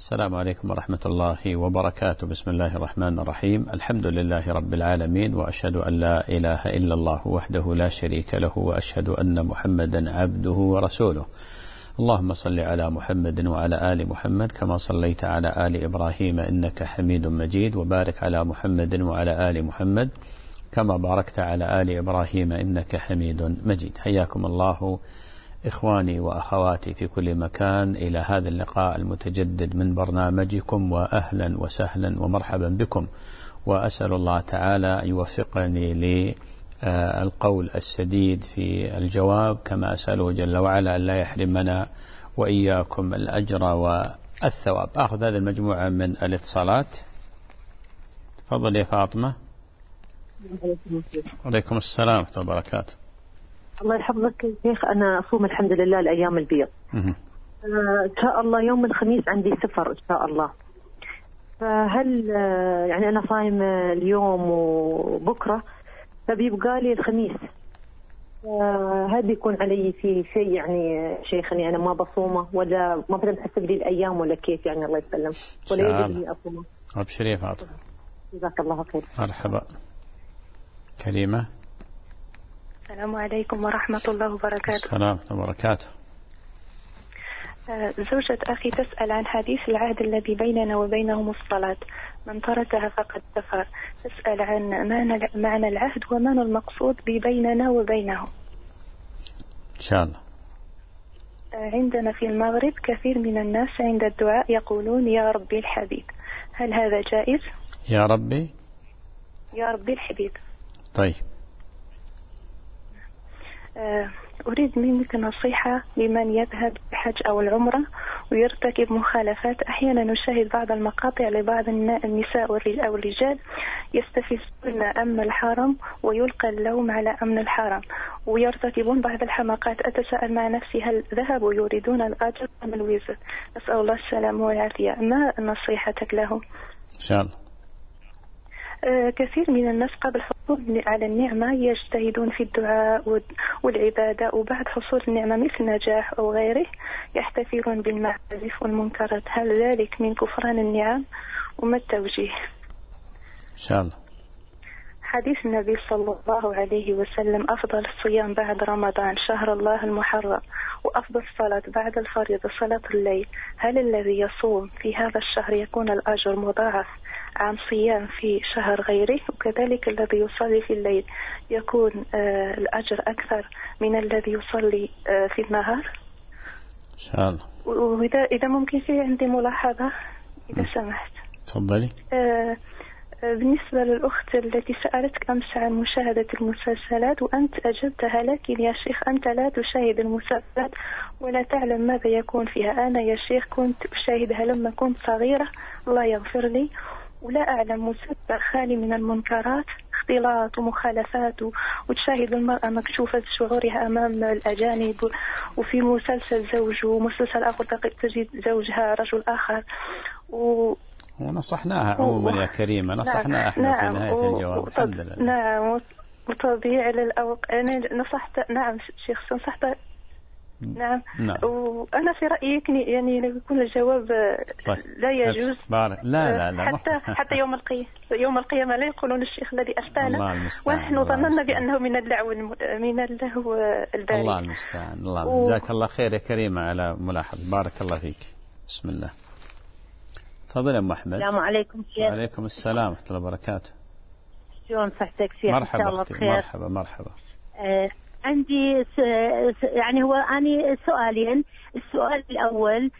السلام عليكم ورحمة الله وبركاته. بسم الله الرحمن الرحيم. الحمد لله رب العالمين، وأشهد أن لا إله إلا الله وحده لا شريك له، وأشهد أن محمدا عبده ورسوله. اللهم صل على محمد وعلى آل محمد كما صليت على آل إبراهيم إنك حميد مجيد، وبارك على محمد وعلى آل محمد كما باركت على آل إبراهيم إنك حميد مجيد. حياكم الله إخواني وأخواتي في كل مكان إلى هذا اللقاء المتجدد من برنامجكم، وأهلا وسهلا ومرحبا بكم، وأسأل الله تعالى أن يوفقني للقول السديد في الجواب، كما أسأله جل وعلا أن لا يحرمنا وإياكم الأجر والثواب. أخذ هذه المجموعة من الاتصالات. تفضل يا فاطمة. وعليكم السلام ورحمة الله وبركاته. الله يحفظك يا شيخ. أنا أصوم الحمد لله الأيام البيض. إن شاء الله يوم الخميس عندي سفر إن شاء الله، فهل يعني أنا صايم اليوم وبكرة، فبيبقى لي الخميس، هل بيكون علي في شيء يعني شيخني أنا ما بصومه، ولا ما بدنا نحسب لي الأيام، ولا كيف يعني؟ الله يسلم، ولا يجب لي أصومه؟ أبشر يا فاطمة. جزاك الله خير. مرحبا. كريمة. السلام عليكم ورحمة الله وبركاته. السلام ورحمة الله وبركاته. زوجة أخي تسأل عن حديث العهد الذي بيننا وبينهم الصلاة، من تركها فقد كفر. تسأل عن معنى العهد وما المقصود بيننا وبينهم. إن شاء الله. عندنا في المغرب كثير من الناس عند الدعاء يقولون يا ربي الحبيب، هل هذا جائز؟ يا ربي. يا ربي الحبيب. طيب. أريد منك نصيحة لمن يذهب الحج أو العمرة ويرتكب مخالفات. أحيانا نشاهد بعض المقاطع لبعض النساء أو الرجال يستفزون أمن الحرم ويلقى اللوم على أمن الحرم، ويرتكبون بعض الحماقات. أتساءل مع نفسي، هل ذهبوا يريدون الأجر أم الوزر؟ أسأل الله السلامة والعافية. ما نصيحتك لهم؟ إن شاء الله. كثير من الناس قبل حصول على النعمة يجتهدون في الدعاء والعبادة، وبعد حصول النعمة مثل نجاح أو غيره يحتفلون بالمعازف والمنكرات. هل ذلك من كفران النعم؟ وما التوجيه؟ إن شاء الله. حديث النبي صلى الله عليه وسلم: أفضل الصيام بعد رمضان شهر الله المحرم، وأفضل الصلاة بعد الفريضة صلاة الليل. هل الذي يصوم في هذا الشهر يكون الأجر مضاعف عن صيام في شهر غيره؟ وكذلك الذي يصلي في الليل يكون الأجر أكثر من الذي يصلي في النهار؟ إن شاء الله. وإذا ممكن في عندي ملاحظة إذا سمحت. تفضلي. بالنسبة للأخت التي سألتك أمس عن مشاهدة المسلسلات وأنت أجبتها، لكن يا شيخ أنت لا تشاهد المسلسلات ولا تعلم ماذا يكون فيها. أنا يا شيخ كنت أشاهدها لما كنت صغيرة، الله يغفر لي، ولا أعلم مسلسل خالي من المنكرات، اختلاط ومخالفات، وتشاهد المرأة مكشوفة شعورها أمام الأجانب، وفي مسلسل زوج ومسلسل آخر تجد زوجها رجل آخر. ونصحناها عموما يا كريمة، نصحناها احنا في نهاية الجواب. الحمد لله. نعم، وتضييع للأوقات. أنا نصحت. نعم شيخ نصحت. نعم. وأنا في رأيي يعني يكون الجواب طيب. لا يجوز. لا حتى يوم القيامة لا يقولون الشيخ الذي أفتانا، ونحن ظننا بأنه من اللهو البارد. الله المستعان. الله جزاك الله خير يا كريمة على ملاحظة، بارك الله فيك. بسم الله. تفضل يا أم أحمد. السلام عليكم شيخ. وعليكم السلام ورحمة الله وبركاته. شلون صحتك شيخ؟ مرحبا إن شاء الله بخير. مرحبا. عندي يعني هو أنا سؤالين. السؤال الأول،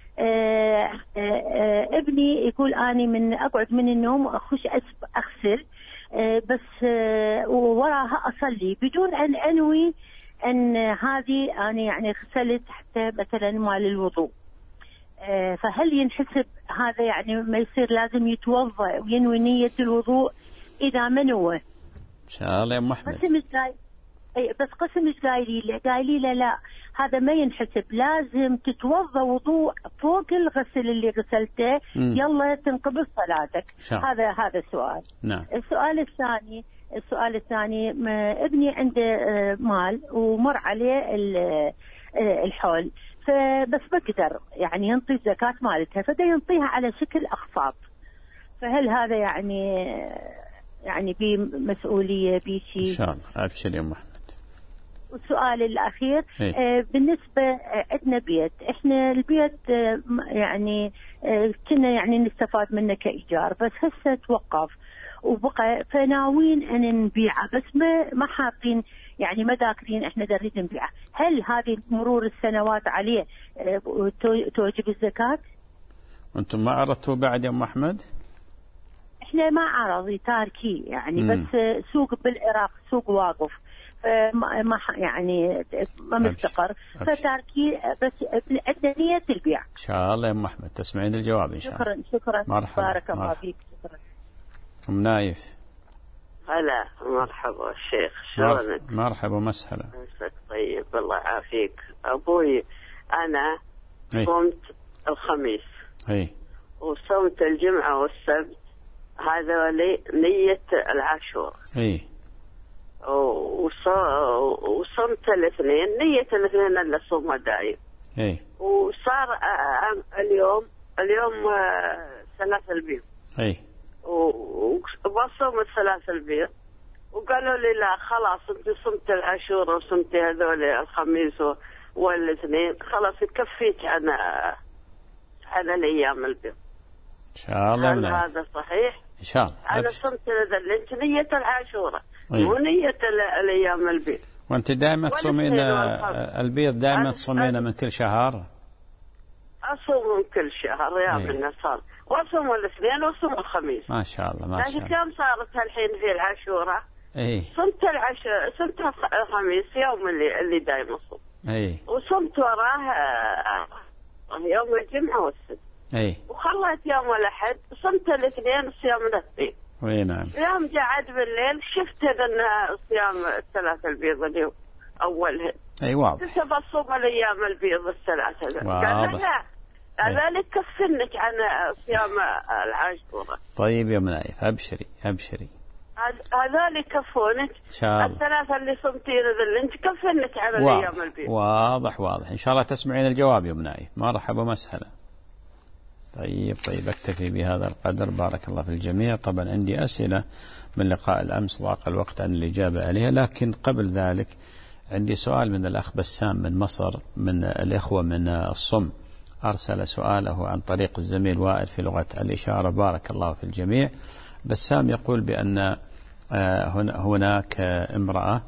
ابني يقول أنا من أقعد من النوم وأخش أغسل، بس ووراها أصلي بدون أن أنوي أن هذه أنا يعني غسلت حتى مثلا مال الوضوء، فهل ينحسب هذا؟ يعني ما يصير لازم يتوضأ وينوي نية الوضوء إذا ما نوى؟ إن شاء الله يا أم أحمد. بس قسم مش قايلي له لا، هذا ما ينحسب، لازم تتوضا وضوء فوق الغسل اللي غسلته، يلا تنقبل صلاتك. هذا السؤال. نعم. السؤال الثاني ابني عنده مال ومر عليه الحول، فبس بقدر يعني ينطي الزكاة مالتها، فدا ينطيها على شكل أقساط. فهل هذا يعني بمسؤولية بشيء؟ إن شاء الله. أبشر يا محمد. والسؤال الأخير بالنسبة عندنا بيت، إحنا البيت يعني كنا يعني نستفاد منه كإيجار، بس هسه توقف وبقى فناوين أن نبيعه، بس ما حاطين يعني ما ذاكرين إحنا نريد نبيعه. هل هذه مرور السنوات عليه توجب الزكاة؟ أنتم ما عرضتوا بعد يا أم أحمد؟ إحنا ما عرضي تاركي يعني بس سوق بالعراق سوق واقف، ما يعني ما مستقر، فتاركي بس عندنا نية البيع. إن شاء الله يا أم أحمد تسمعين الجواب إن شاء الله. شكرا. مرحبا. بارك الله فيك. شكرا. أم نايف. هلا مرحبا الشيخ، شلونك؟ مرحبا ومسهلا. طيب الله يعافيك. أبوي أنا صمت الخميس وصمت الجمعة والسبت، هذا نية العاشور. وصمت الاثنين، نية الاثنين اللي صومها دايم. وصار اليوم 3 البيض. وبصوم 3 البيض، وقالوا لي لا خلاص انت صمت العاشور وصمت هذول الخميس والاثنين، خلاص كفيت عن الايام البيض. ان شاء الله. هل هذا صحيح؟ ان شاء الله. انا صمت انت نية العاشوره مو نية الايام البيض. وانت دائما تصومين البيض، دائما تصومين من كل شهر؟ اصوم من كل شهر يا ابن صار، واصوم الاثنين واصوم الخميس. ما شاء الله ما شاء الله. كم صارت الحين في العاشوره؟ صمت صمت الخميس يوم اللي دائما اصوم. وصمت وراه يوم الجمعه والسبت. وخليت يوم الأحد صمت الاثنين صيام الاثنين. نعم. يوم قعد بالليل شفت ان صيام 3 البيض اليوم اولهن. واضح. كنت بصوم الايام البيض ال3. قال لا ذلك كفنك عن صيام العاشوره. طيب يا منايف ابشري. هذول كفونك ان شاء الله. 3 اللي صمتين اللي انت كفنك على الايام البيض. واضح ان شاء الله تسمعين الجواب يا منايف. مرحبا ومسهلا. طيب أكتفي بهذا القدر. بارك الله في الجميع. طبعا عندي أسئلة من لقاء الأمس ضاق الوقت عن الإجابة عليها، لكن قبل ذلك عندي سؤال من الأخ بسام من مصر، من الإخوة من الصم، أرسل سؤاله عن طريق الزميل وائل في لغة الإشارة. بارك الله في الجميع. بسام يقول بأن هناك امرأة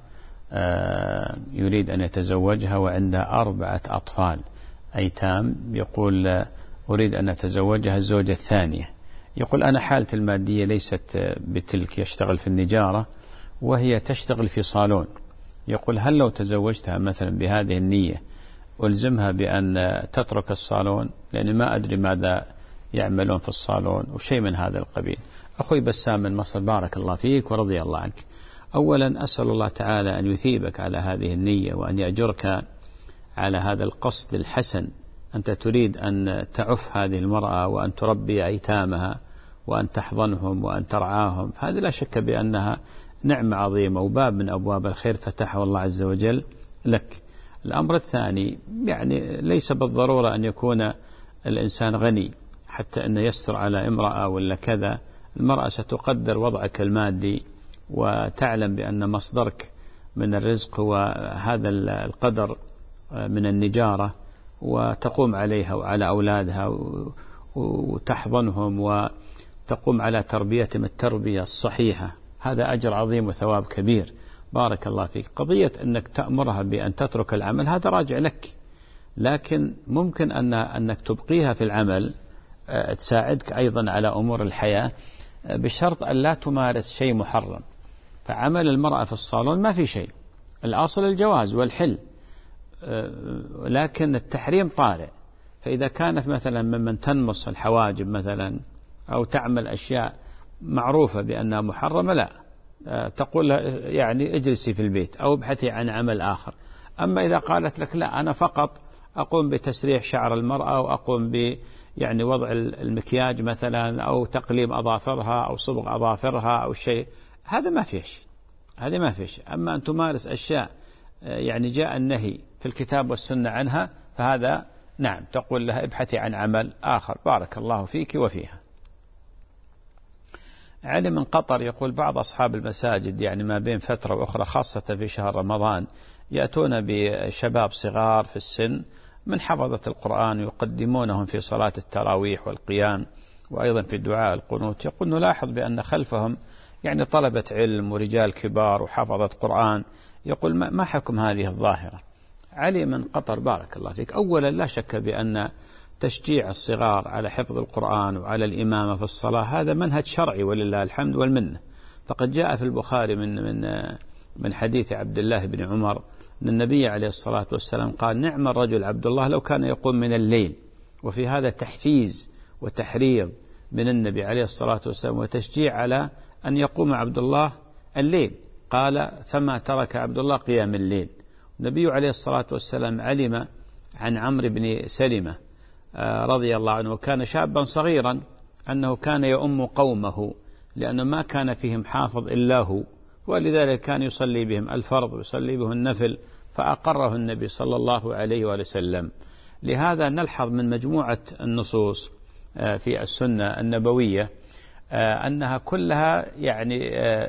يريد أن يتزوجها وعندها 4 أطفال أيتام. يقول أريد أن أتزوجها الزوجة الثانية. يقول أنا حالتي المادية ليست بتلك، يشتغل في النجارة وهي تشتغل في صالون. يقول هل لو تزوجتها مثلا بهذه النية ألزمها بأن تترك الصالون، لأن ما أدري ماذا يعملون في الصالون وشيء من هذا القبيل. أخوي بسام من مصر، بارك الله فيك ورضي الله عنك. أولا أسأل الله تعالى أن يثيبك على هذه النية وأن يأجرك على هذا القصد الحسن. أنت تريد أن تعف هذه المرأة وأن تربي أيتامها وأن تحضنهم وأن ترعاهم، فهذا لا شك بأنها نعمة عظيمة وباب من أبواب الخير فتحه الله عز وجل لك. الأمر الثاني، يعني ليس بالضرورة أن يكون الإنسان غني حتى أن يستر على امرأة ولا كذا. المرأة ستقدر وضعك المادي وتعلم بأن مصدرك من الرزق هو هذا القدر من النجارة، وتقوم عليها وعلى أولادها وتحضنهم وتقوم على تربيتهم التربية الصحيحة. هذا أجر عظيم وثواب كبير. بارك الله فيك. قضية أنك تأمرها بأن تترك العمل هذا راجع لك، لكن ممكن أنك تبقيها في العمل تساعدك أيضا على أمور الحياة، بشرط أن لا تمارس شيء محرم. فعمل المرأة في الصالون ما في شيء، الأصل الجواز والحل، لكن التحريم طارئ. فإذا كانت مثلا ممن تنمص الحواجب مثلا أو تعمل أشياء معروفة بأنها محرمة، لا تقول يعني اجلسي في البيت أو ابحثي عن عمل آخر. أما إذا قالت لك لا أنا فقط أقوم بتسريح شعر المرأة وأقوم يعني وضع المكياج مثلا أو تقليم أظافرها أو صبغ أظافرها أو شيء، هذا ما فيه شيء، هذا ما فيه شيء. أما أن تمارس أشياء يعني جاء النهي في الكتاب والسنة عنها فهذا نعم تقول لها ابحثي عن عمل آخر بارك الله فيك وفيها. علي من قطر يقول بعض أصحاب المساجد يعني ما بين فترة وأخرى خاصة في شهر رمضان يأتون بشباب صغار في السن من حفظة القرآن يقدمونهم في صلاة التراويح والقيام وأيضا في الدعاء القنوت. يقول نلاحظ بأن خلفهم يعني طلبة علم ورجال كبار وحفظة قرآن. يقول ما حكم هذه الظاهرة؟ علي من قطر بارك الله فيك، أولا لا شك بأن تشجيع الصغار على حفظ القرآن وعلى الإمامة في الصلاة هذا منهج شرعي ولله الحمد والمنة. فقد جاء في البخاري من حديث عبد الله بن عمر أن النبي عليه الصلاة والسلام قال نعم الرجل عبد الله لو كان يقوم من الليل. وفي هذا تحفيز وتحريض من النبي عليه الصلاة والسلام وتشجيع على أن يقوم عبد الله الليل. قال فما ترك عبد الله قيام الليل. النبي عليه الصلاة والسلام علم عن عمرو بن سلمة رضي الله عنه وكان شابا صغيرا أنه كان يؤم قومه لأنه ما كان فيهم حافظ إلا هو، ولذلك كان يصلي بهم الفرض ويصلي بهم النفل، فأقره النبي صلى الله عليه وسلم. لهذا نلحظ من مجموعة النصوص في السنة النبوية أنها كلها يعني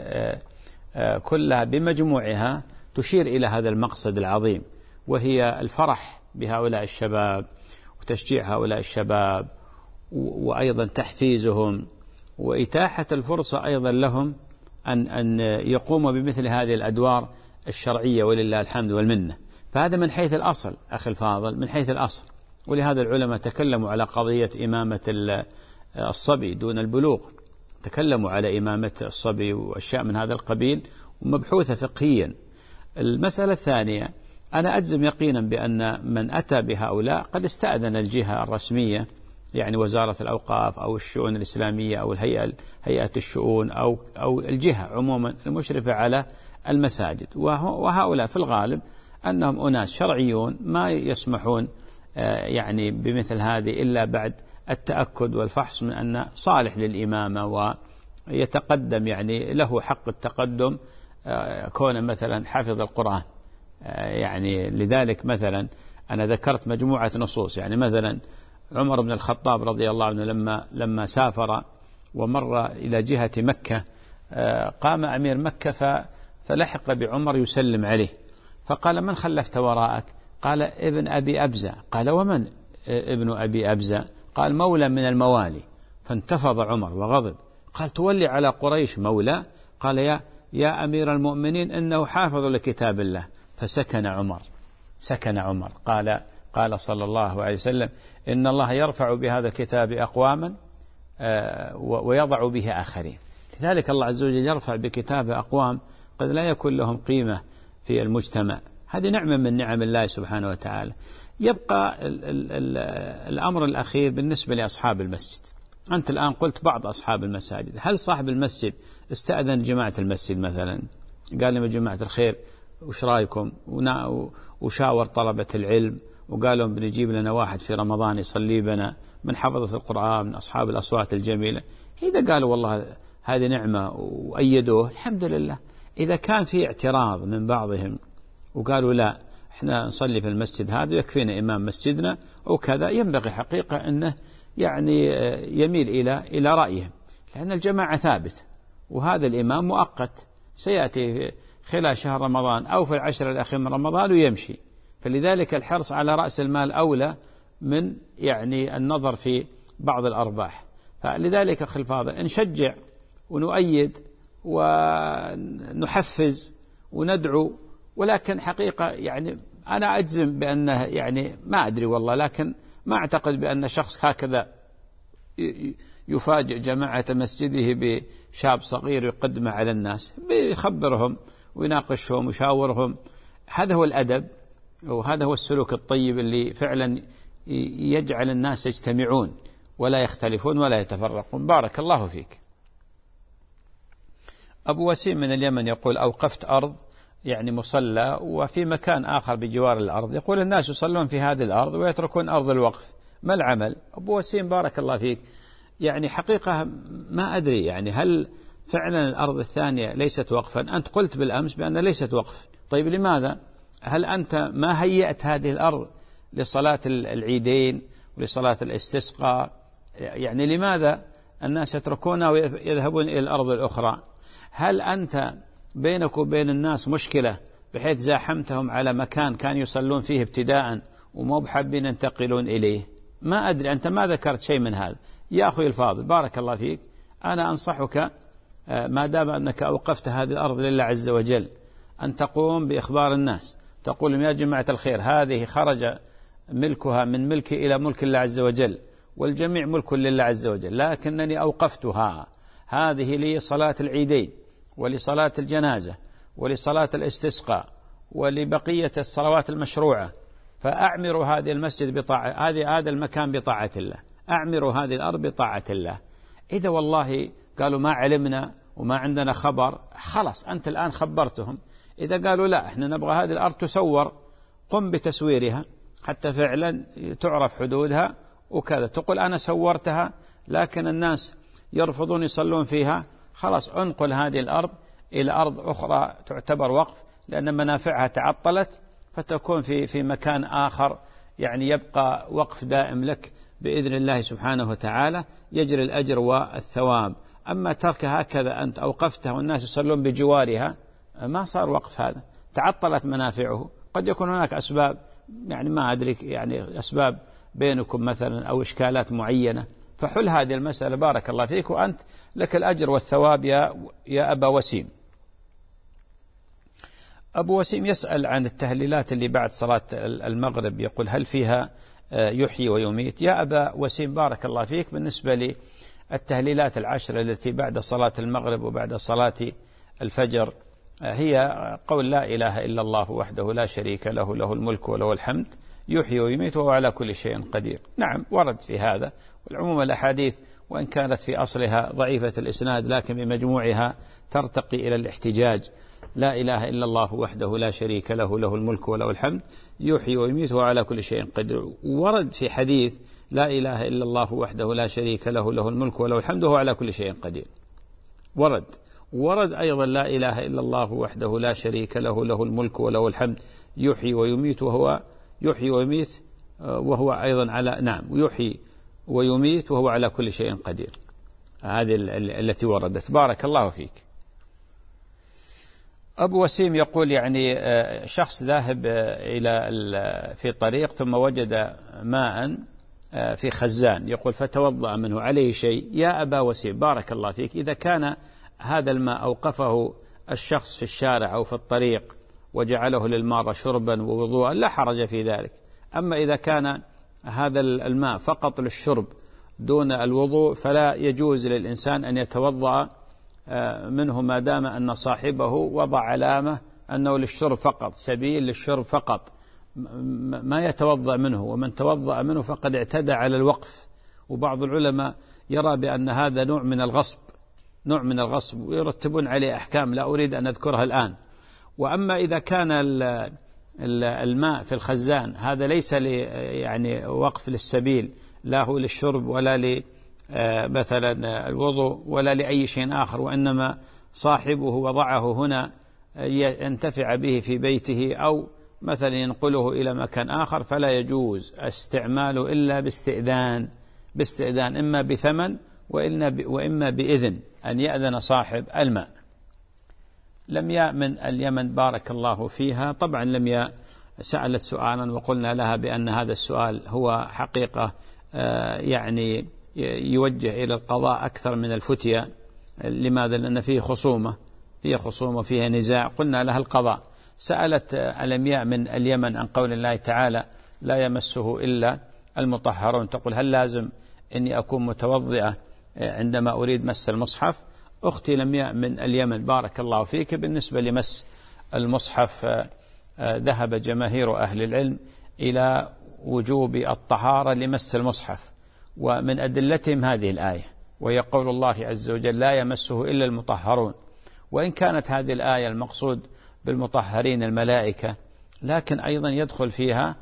كلها بمجموعها تشير إلى هذا المقصد العظيم، وهي الفرح بهؤلاء الشباب وتشجيع هؤلاء الشباب وأيضا تحفيزهم وإتاحة الفرصة أيضا لهم أن يقوموا بمثل هذه الأدوار الشرعية ولله الحمد والمنة. فهذا من حيث الأصل أخي الفاضل، من حيث الأصل. ولهذا العلماء تكلموا على قضية إمامة الصبي دون البلوغ، تكلموا على إمامة الصبي وأشياء من هذا القبيل ومبحوثة فقهيا. المسألة الثانية أنا أجزم يقينا بأن من أتى بهؤلاء قد استأذن الجهة الرسمية يعني وزارة الأوقاف أو الشؤون الإسلامية أو هيئة الشؤون أو الجهة عموما المشرفة على المساجد، وهؤلاء في الغالب أنهم أناس شرعيون ما يسمحون يعني بمثل هذه إلا بعد التأكد والفحص من أن صالح للإمامة ويتقدم يعني له حق التقدم كون مثلا حافظ القرآن. يعني لذلك مثلا أنا ذكرت مجموعة نصوص، يعني مثلا عمر بن الخطاب رضي الله عنه لما سافر ومر إلى جهة مكة قام أمير مكة فلحق بعمر يسلم عليه فقال من خلفت وراءك؟ قال ابن أبي أبزة. قال ومن ابن أبي أبزة؟ قال مولى من الموالي. فانتفض عمر وغضب قال تولي على قريش مولى؟ قال يا أمير المؤمنين إنه حافظ لكتاب الله. فسكن عمر قال صلى الله عليه وسلم إن الله يرفع بهذا الكتاب أقواما ويضع به آخرين. لذلك الله عز وجل يرفع بكتاب أقوام قد لا يكون لهم قيمة في المجتمع. هذه نعمة من نعم الله سبحانه وتعالى. يبقى الأمر الأخير بالنسبة لأصحاب المسجد. أنت الآن قلت بعض أصحاب المساجد، هل صاحب المسجد استأذن جماعة المسجد مثلا قال لهم جماعة الخير وش رأيكم وشاور طلبة العلم وقال لهم بنجيب لنا واحد في رمضان يصلي بنا من حفظة القرآن من أصحاب الأصوات الجميلة؟ إذا قالوا والله هذه نعمة وأيدوه الحمد لله. إذا كان في اعتراض من بعضهم وقالوا لا احنا نصلي في المسجد هذا يكفينا إمام مسجدنا وكذا، ينبغي حقيقة أنه يعني يميل إلى رأيهم، لأن الجماعة ثابت وهذا الإمام مؤقت سيأتي خلال شهر رمضان أو في العشر الأخير من رمضان ويمشي. فلذلك الحرص على رأس المال أولى من يعني النظر في بعض الأرباح. فلذلك أخي الفاضل نشجع ونؤيد ونحفز وندعو، ولكن حقيقة يعني أنا أجزم بأنه يعني ما أدري والله، لكن ما أعتقد بأن شخص هكذا يفاجئ جماعة مسجده بشاب صغير يقدمه على الناس، بيخبرهم ويناقشهم ويشاورهم. هذا هو الأدب وهذا هو السلوك الطيب اللي فعلا يجعل الناس يجتمعون ولا يختلفون ولا يتفرقون. بارك الله فيك. أبو وسيم من اليمن يقول أوقفت أرض يعني مصلى وفي مكان آخر بجوار الأرض، يقول الناس يصلون في هذه الأرض ويتركون أرض الوقف، ما العمل؟ أبو وسيم بارك الله فيك، يعني حقيقة ما أدري يعني هل فعلا الأرض الثانية ليست وقفا؟ أنت قلت بالأمس بأن ليست وقف، طيب لماذا؟ هل أنت ما هيأت هذه الأرض لصلاة العيدين ولصلاة الاستسقاء. يعني لماذا الناس يتركونها ويذهبون إلى الأرض الأخرى؟ هل أنت بينك وبين الناس مشكلة بحيث زاحمتهم على مكان كانوا يصلون فيه ابتداء ومو بحابين ينتقلون إليه؟ ما أدري، أنت ما ذكرت شيء من هذا. يا أخي الفاضل بارك الله فيك، أنا أنصحك ما دام أنك أوقفت هذه الأرض لله عز وجل أن تقوم بإخبار الناس، تقول لهم يا جماعة الخير هذه خرج ملكها من ملكي إلى ملك الله عز وجل، والجميع ملك لله عز وجل، لكنني أوقفتها، هذه لي صلاة العيدين ولصلاة الجنازة ولصلاة الاستسقاء ولبقية الصلوات المشروعة، فأعمر هذه المسجد بطاعة، هذا المكان بطاعة الله، أعمر هذه الأرض بطاعة الله. إذا والله قالوا ما علمنا وما عندنا خبر، خلاص أنت الآن خبرتهم. إذا قالوا لا إحنا نبغى هذه الأرض تسور، قم بتسويرها حتى فعلا تعرف حدودها وكذا، تقول أنا سورتها لكن الناس يرفضون يصلون فيها، خلاص انقل هذه الأرض إلى أرض أخرى تعتبر وقف، لأن منافعها تعطلت، فتكون في مكان آخر يعني يبقى وقف دائم لك بإذن الله سبحانه وتعالى، يجري الأجر والثواب. أما ترك هكذا أنت أوقفتها والناس يصلون بجوارها، ما صار وقف، هذا تعطلت منافعه. قد يكون هناك أسباب، يعني ما أدري، يعني أسباب بينكم مثلا أو إشكالات معينة، فحل هذه المسألة بارك الله فيك، وأنت لك الأجر والثواب يا أبا وسيم. أبو وسيم يسأل عن التهليلات اللي بعد صلاة المغرب، يقول هل فيها يحيي ويميت؟ يا أبا وسيم بارك الله فيك، بالنسبة للتهليلات العشر التي بعد صلاة المغرب وبعد صلاة الفجر هي قول لا إله إلا الله وحده لا شريك له، له الملك وله الحمد، يحيي ويميت وهو على كل شيء قدير. نعم ورد في هذا، والعموم الأحاديث وإن كانت في أصلها ضعيفة الإسناد لكن بمجموعها ترتقي إلى الاحتجاج. لا إله إلا الله وحده لا شريك له، له الملك وله الحمد، يحيي ويميت وهو على كل شيء قدير. ورد في حديث لا إله إلا الله وحده لا شريك له، له الملك وله الحمد وهو على كل شيء قدير. ورد أيضا لا إله إلا الله وحده لا شريك له، له الملك وله الحمد، يحيي ويميت وهو أيضا على يحيي ويميت وهو على كل شيء قدير. هذه التي وردت. بارك الله فيك. أبو وسيم يقول يعني شخص ذاهب في طريق ثم وجد ماء في خزان، يقول فتوضأ منه، عليه شيء؟ يا أبا وسيم بارك الله فيك، إذا كان هذا الماء أوقفه الشخص في الشارع أو في الطريق وجعله للمارة شربا ووضوءا لا حرج في ذلك. أما إذا كان هذا الماء فقط للشرب دون الوضوء فلا يجوز للإنسان أن يتوضأ منه ما دام أن صاحبه وضع علامة أنه للشرب فقط، سبيل للشرب فقط، ما يتوضأ منه. ومن توضأ منه فقد اعتدى على الوقف. وبعض العلماء يرى بأن هذا نوع من الغصب ويرتبون عليه أحكام لا أريد أن أذكرها الآن. وأما إذا كان الماء في الخزان هذا ليس يعني وقف للسبيل، لا هو للشرب ولا مثلا الوضوء ولا لأي شيء آخر، وإنما صاحبه وضعه هنا ينتفع به في بيته أو مثلا ينقله إلى مكان آخر، فلا يجوز استعماله إلا باستئذان إما بثمن وإما بإذن، أن يأذن صاحب الماء. لمياء من اليمن بارك الله فيها، طبعا لمياء سألت سؤالا وقلنا لها بأن هذا السؤال هو حقيقة يعني يوجه إلى القضاء أكثر من الفتية. لماذا؟ لأن فيه خصومة فيها نزاع، قلنا لها القضاء. سألت لمياء من اليمن عن قول الله تعالى لا يمسه إلا المطهرون، تقول هل لازم أني أكون متوضئة عندما أريد مس المصحف؟ أختي لمياء من اليمن بارك الله فيك، بالنسبة لمس المصحف ذهب جماهير أهل العلم إلى وجوب الطهارة لمس المصحف، ومن أدلتهم هذه الآية، وهي قول الله عز وجل لا يمسه إلا المطهرون. وإن كانت هذه الآية المقصود بالمطهرين الملائكة، لكن أيضا يدخل فيها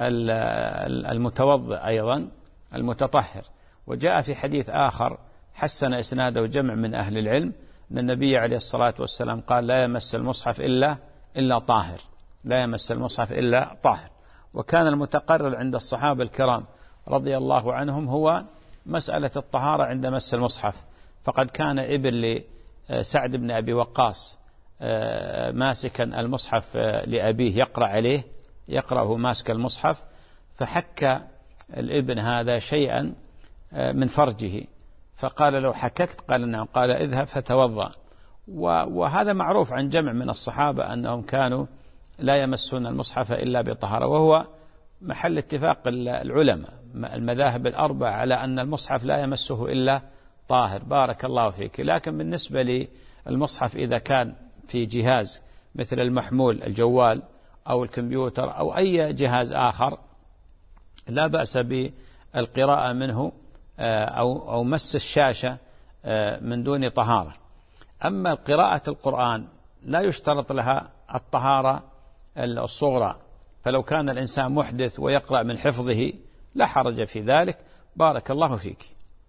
المتوضئ أيضا المتطهر. وجاء في حديث آخر حسن إسناده جمع من أهل العلم أن النبي عليه الصلاة والسلام قال لا يمس المصحف إلا طاهر، لا يمس المصحف إلا طاهر. وكان المتقرر عند الصحابة الكرام رضي الله عنهم هو مسألة الطهارة عند مس المصحف، فقد كان ابن لسعد بن أبي وقاص ماسكا المصحف لأبيه يقرأ عليه، يقرأه ماسك المصحف، فحك الابن هذا شيئا من فرجه، فقال لو حككت؟ قال نعم، قال اذهب فتوضأ. وهذا معروف عن جمع من الصحابة أنهم كانوا لا يمسون المصحف إلا بطهارة، وهو محل اتفاق العلماء المذاهب الأربع على أن المصحف لا يمسه إلا طاهر. بارك الله فيك. لكن بالنسبة للمصحف إذا كان في جهاز مثل المحمول الجوال أو الكمبيوتر أو أي جهاز آخر لا بأس بالقراءة منه أو مس الشاشة من دون طهارة. أما قراءة القرآن لا يشترط لها الطهارة الصغرى، فلو كان الإنسان محدث ويقرأ من حفظه لا حرج في ذلك. بارك الله فيك.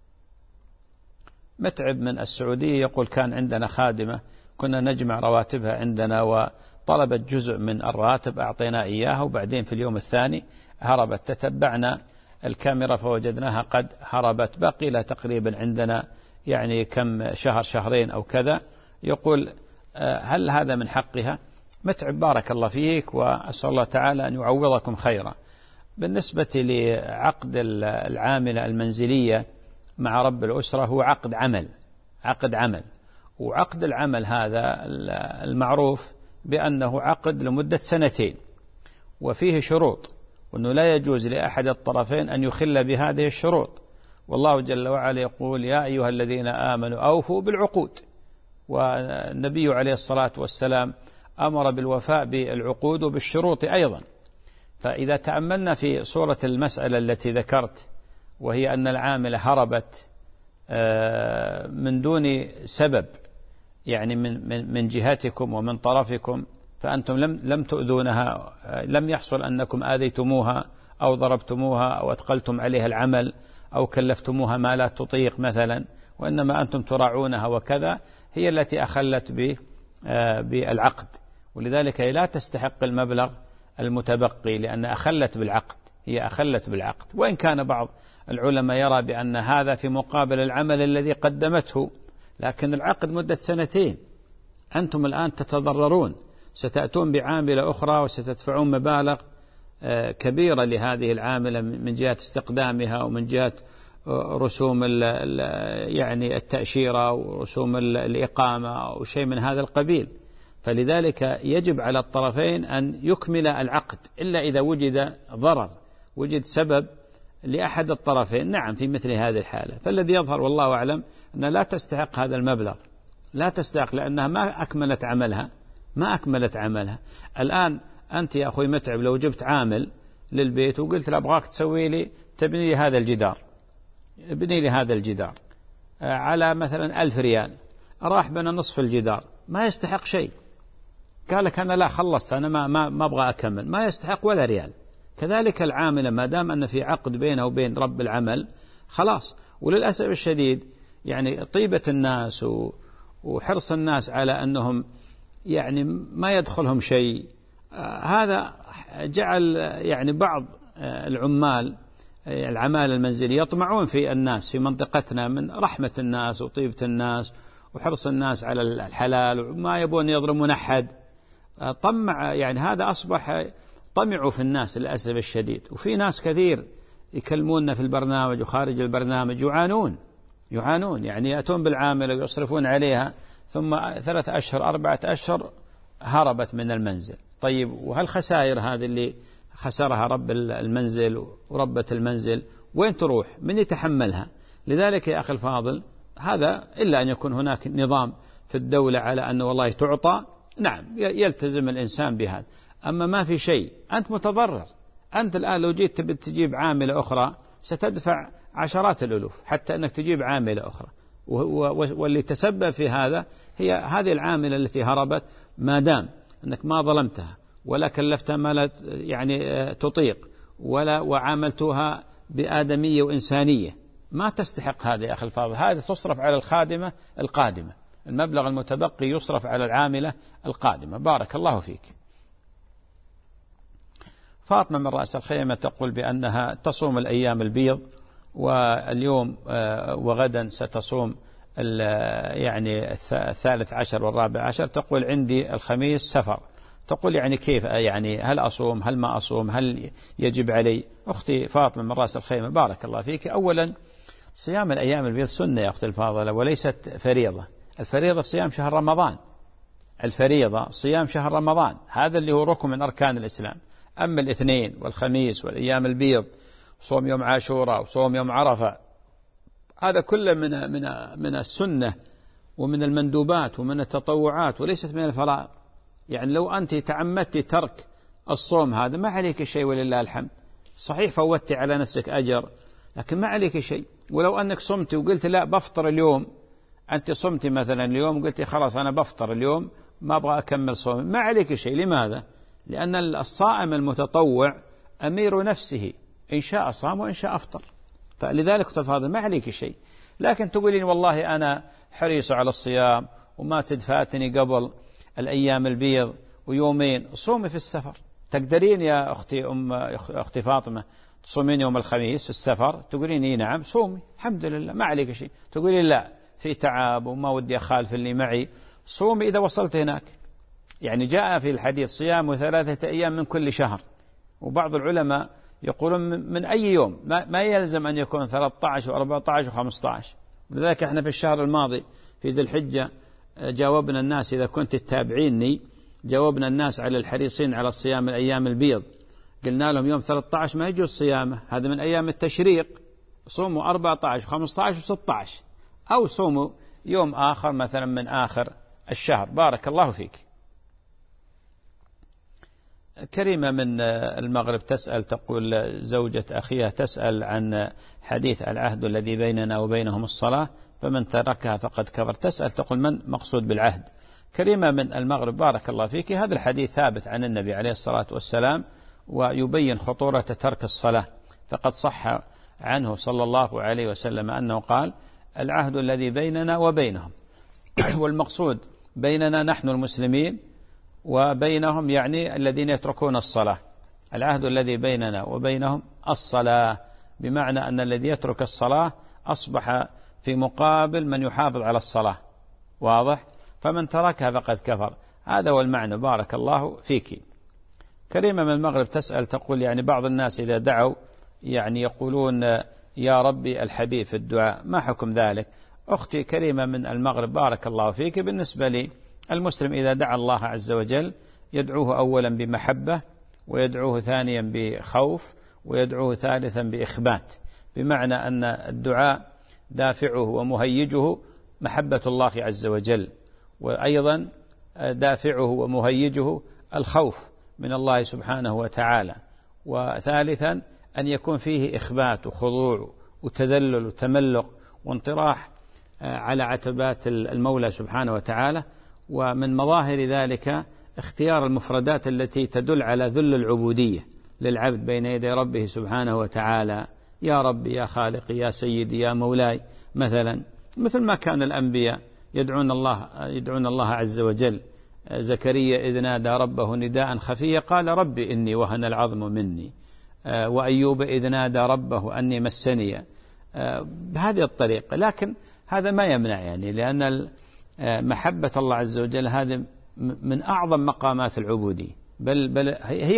متعب من السعودية يقول كان عندنا خادمة كنا نجمع رواتبها عندنا وطلبت جزء من الراتب أعطينا إياها، وبعدين في اليوم الثاني هربت. تتبعنا الكاميرا فوجدناها قد هربت. بقي لها تقريبا عندنا يعني كم شهر شهرين أو كذا. يقول هل هذا من حقها؟ متعب بارك الله فيك، وأسأل الله تعالى أن يعوضكم خيرا. بالنسبة لعقد العاملة المنزلية مع رب الأسرة هو عقد عمل، وعقد العمل هذا المعروف بأنه عقد لمدة 2 وفيه شروط، وأنه لا يجوز لأحد الطرفين أن يخل بهذه الشروط. والله جل وعلا يقول يا أيها الذين آمنوا أوفوا بالعقود، والنبي عليه الصلاة والسلام أمر بالوفاء بالعقود وبالشروط أيضا. فإذا تأملنا في صورة المسألة التي ذكرت، وهي أن العاملة هربت من دون سبب، يعني من جهتكم ومن طرفكم، فأنتم لم تؤذونها، لم يحصل أنكم آذيتموها أو ضربتموها أو أثقلتم عليها العمل أو كلفتموها ما لا تطيق مثلا، وإنما أنتم تراعونها وكذا، هي التي أخلت بالعقد، ولذلك هي لا تستحق المبلغ المتبقي لأن هي أخلت بالعقد. وإن كان بعض العلماء يرى بأن هذا في مقابل العمل الذي قدمته، لكن العقد مدة 2. أنتم الآن تتضررون، ستأتون بعاملة أخرى وستدفعون مبالغ كبيرة لهذه العاملة من جهة استقدامها ومن جهة رسوم يعني التأشيرة ورسوم الإقامة أو شيء من هذا القبيل. فلذلك يجب على الطرفين أن يكمل العقد، إلا إذا وجد ضرر، وجد سبب لأحد الطرفين، نعم في مثل هذه الحالة. فالذي يظهر والله أعلم أنها لا تستحق هذا المبلغ، لا تستحق، لأنها ما أكملت عملها. الآن أنت يا أخوي متعب لو جبت عامل للبيت وقلت له أبغاك تسوي لي، تبني لي هذا الجدار، ابني لي هذا الجدار على مثلا 1000 ريال، راح بنا نصف الجدار، ما يستحق شيء. قال لك أنا لا خلصت، أنا ما أبغى أكمل، ما يستحق ولا ريال. كذلك العاملة ما دام أن في عقد بينه وبين رب العمل خلاص. وللأسف الشديد يعني طيبة الناس وحرص الناس على أنهم يعني ما يدخلهم شيء، هذا جعل يعني بعض العمال المنزلية يطمعون في الناس في منطقتنا من رحمة الناس وطيبة الناس وحرص الناس على الحلال، وما يبون يظلمون أحد. طمع يعني هذا أصبح طمعوا في الناس للأسف الشديد. وفي ناس كثير يكلموننا في البرنامج وخارج البرنامج يعانون يعني يأتون بالعاملة ويصرفون عليها، ثم 3 أشهر 4 أشهر هربت من المنزل. طيب وهل خسائر هذه اللي خسرها رب المنزل وربة المنزل وين تروح؟ من يتحملها؟ لذلك يا أخي الفاضل هذا إلا أن يكون هناك نظام في الدولة على أن والله تعطى، نعم يلتزم الإنسان بهذا. أما ما في شيء أنت متضرر. أنت الآن لو جيت تجيب عاملة أخرى ستدفع عشرات الألوف حتى أنك تجيب عاملة أخرى، واللي تسبب في هذا هي هذه العاملة التي هربت، ما دام أنك ما ظلمتها ولا كلفتها ما لا يعني تطيق وعاملتها بآدمية وإنسانية، ما تستحق هذا يا أخي الفاضل. هذا تصرف على الخادمة القادمة، المبلغ المتبقي يصرف على العاملة القادمة. بارك الله فيك. فاطمة من رأس الخيمة تقول بأنها تصوم الأيام البيض، واليوم وغدا ستصوم يعني 13 و14. تقول عندي الخميس سفر. تقول يعني كيف، يعني هل أصوم هل ما أصوم، هل يجب علي؟ أختي فاطمة من رأس الخيمة بارك الله فيك، أولا صيام الأيام البيض سنة يا أختي الفاضلة وليست فريضة. الفريضة صيام شهر رمضان، الفريضة صيام شهر رمضان، هذا اللي هو ركن من أركان الإسلام. أما الاثنين والخميس والأيام البيض، صوم يوم عاشوراء وصوم يوم عرفة، هذا كله من السنة ومن المندوبات ومن التطوعات وليست من الفرائض. يعني لو أنت تعمدت ترك الصوم هذا ما عليك شيء ولله الحمد، صحيح فوتت على نفسك أجر لكن ما عليك شيء. ولو أنك صمت وقلت لا بفطر اليوم، أنت صمت مثلا اليوم وقلت خلاص أنا بفطر اليوم ما أبغى أكمل صومي، ما عليك شيء. لماذا؟ لأن الصائم المتطوع أمير نفسه، إن شاء صام وإن شاء أفطر. فلذلك تفاضل ما عليك شيء. لكن تقولين والله أنا حريص على الصيام وما تدفاتني قبل الأيام البيض ويومين، صومي في السفر. تقدرين يا أختي فاطمة تصومين يوم الخميس في السفر؟ تقولين إيه نعم صومي الحمد لله ما عليك شيء. تقولين لا في تعب وما ودي أخالف اللي معي، صومي إذا وصلت هناك. يعني جاء في الحديث صيام 3 أيام من كل شهر، وبعض العلماء يقولون من أي يوم، ما يلزم أن يكون 13 و14 و15. لذلك احنا في الشهر الماضي في ذي الحجة جاوبنا الناس، إذا كنت تتابعيني جاوبنا الناس على الحريصين على الصيام الأيام البيض، قلنا لهم يوم 13 ما يجوز صيامه، هذا من أيام التشريق، صوموا 14 و15 و16، أو صوموا يوم آخر مثلا من آخر الشهر. بارك الله فيك. كريمة من المغرب تسأل، تقول زوجة أخيها تسأل عن حديث العهد الذي بيننا وبينهم الصلاة فمن تركها فقد كفر. تسأل تقول من مقصود بالعهد؟ كريمة من المغرب بارك الله فيك، هذا الحديث ثابت عن النبي عليه الصلاة والسلام ويبين خطورة ترك الصلاة. فقد صح عنه صلى الله عليه وسلم أنه قال العهد الذي بيننا وبينهم، والمقصود بيننا نحن المسلمين وبينهم يعني الذين يتركون الصلاة. العهد الذي بيننا وبينهم الصلاة، بمعنى أن الذي يترك الصلاة أصبح في مقابل من يحافظ على الصلاة، واضح؟ فمن تركها فقد كفر، هذا هو المعنى. بارك الله فيك. كريمة من المغرب تسأل تقول يعني بعض الناس إذا دعوا يعني يقولون يا ربي الحبيب في الدعاء، ما حكم ذلك؟ أختي كريمة من المغرب بارك الله فيك، بالنسبة لي المسلم إذا دعا الله عز وجل يدعوه أولا بمحبة، ويدعوه ثانيا بخوف، ويدعوه ثالثا بإخبات، بمعنى أن الدعاء دافعه ومهيجه محبة الله عز وجل، وأيضا دافعه ومهيجه الخوف من الله سبحانه وتعالى، وثالثا أن يكون فيه إخبات وخضوع وتذلل وتملق وانطراح على عتبات المولى سبحانه وتعالى. ومن مظاهر ذلك اختيار المفردات التي تدل على ذل العبودية للعبد بين يدي ربه سبحانه وتعالى، يا ربي يا خالقي يا سيدي يا مولاي، مثلا مثل ما كان الأنبياء يدعون الله عز وجل. زكريا إذ نادى ربه نداء خفيا قال ربي إني وهن العظم مني، وأيوب إذ نادى ربه أني مسني، بهذه الطريقة. لكن هذا ما يمنع يعني، لأن محبة الله عز وجل هذا من أعظم مقامات العبودية، بل هي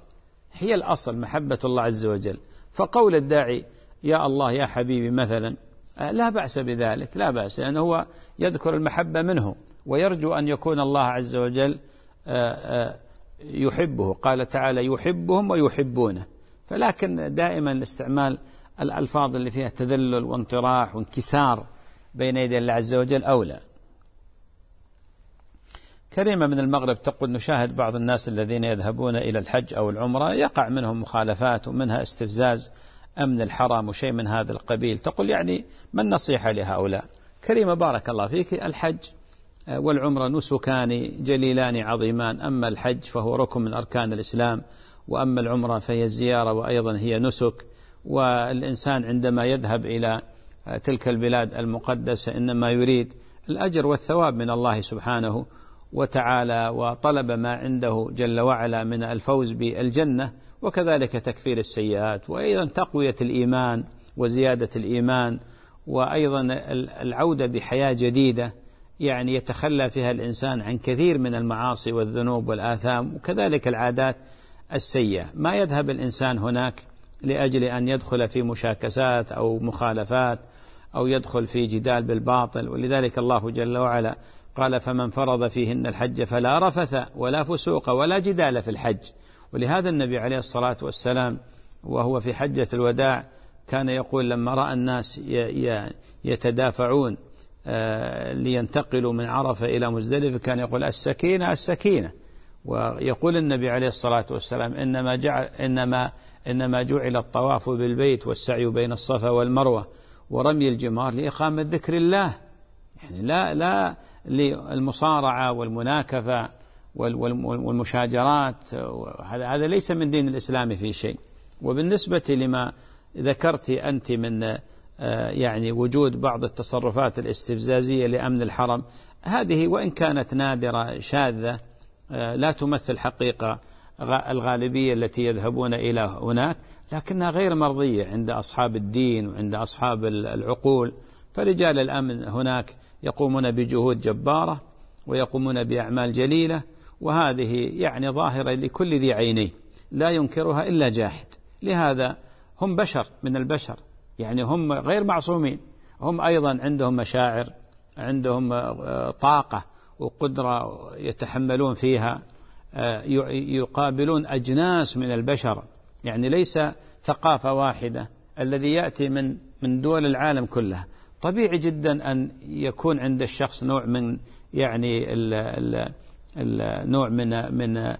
الأصل محبة الله عز وجل. فقول الداعي يا الله يا حبيبي مثلا لا بأس بذلك، لا بأس، لأنه هو يذكر المحبة منه ويرجو أن يكون الله عز وجل يحبه. قال تعالى يحبهم ويحبونه. فلكن دائما استعمال الألفاظ اللي فيها تذلل وانطراح وانكسار بين يدي الله عز وجل أولى. كريمة من المغرب تقول نشاهد بعض الناس الذين يذهبون إلى الحج أو العمرة يقع منهم مخالفات ومنها استفزاز أمن الحرم وشيء من هذا القبيل، تقول يعني ما النصيحة لهؤلاء؟ كريمة بارك الله فيك، الحج والعمرة نسكان جليلان عظيمان، أما الحج فهو ركن من أركان الإسلام، وأما العمرة فهي زيارة وأيضا هي نسك. والإنسان عندما يذهب إلى تلك البلاد المقدسة إنما يريد الأجر والثواب من الله سبحانه وتعالى، وطلب ما عنده جل وعلا من الفوز بالجنة وكذلك تكفير السيئات، وأيضا تقوية الإيمان وزيادة الإيمان، وأيضا العودة بحياة جديدة يعني يتخلى فيها الإنسان عن كثير من المعاصي والذنوب والآثام، وكذلك العادات السيئة. ما يذهب الإنسان هناك لأجل أن يدخل في مشاكسات أو مخالفات أو يدخل في جدال بالباطل. ولذلك الله جل وعلا قال: فمن فرض فيهن الحج فلا رفث ولا فسوق ولا جدال في الحج. ولهذا النبي عليه الصلاة والسلام وهو في حجة الوداع كان يقول لما رأى الناس يتدافعون لينتقلوا من عرفة إلى مزدلفة كان يقول: السكينة السكينة. ويقول النبي عليه الصلاة والسلام: إنما جعل الطواف بالبيت والسعي بين الصفا والمروة ورمي الجمار لإقامة ذكر الله، يعني لا للمصارعة والمناكفة والمشاجرات. هذا ليس من دين الإسلام في شيء. وبالنسبة لما ذكرت أنت من يعني وجود بعض التصرفات الاستفزازية لأمن الحرم، هذه وإن كانت نادرة شاذة لا تمثل حقيقة الغالبية التي يذهبون إلى هناك، لكنها غير مرضية عند أصحاب الدين وعند أصحاب العقول. فرجال الأمن هناك يقومون بجهود جبارة ويقومون بأعمال جليلة، وهذه يعني ظاهرة لكل ذي عينين لا ينكرها إلا جاحد. لهذا هم بشر من البشر، يعني هم غير معصومين، هم أيضا عندهم مشاعر، عندهم طاقة وقدرة يتحملون فيها، يقابلون أجناس من البشر، يعني ليس ثقافة واحدة. الذي يأتي من دول العالم كلها طبيعي جدا أن يكون عند الشخص نوع من يعني نوع من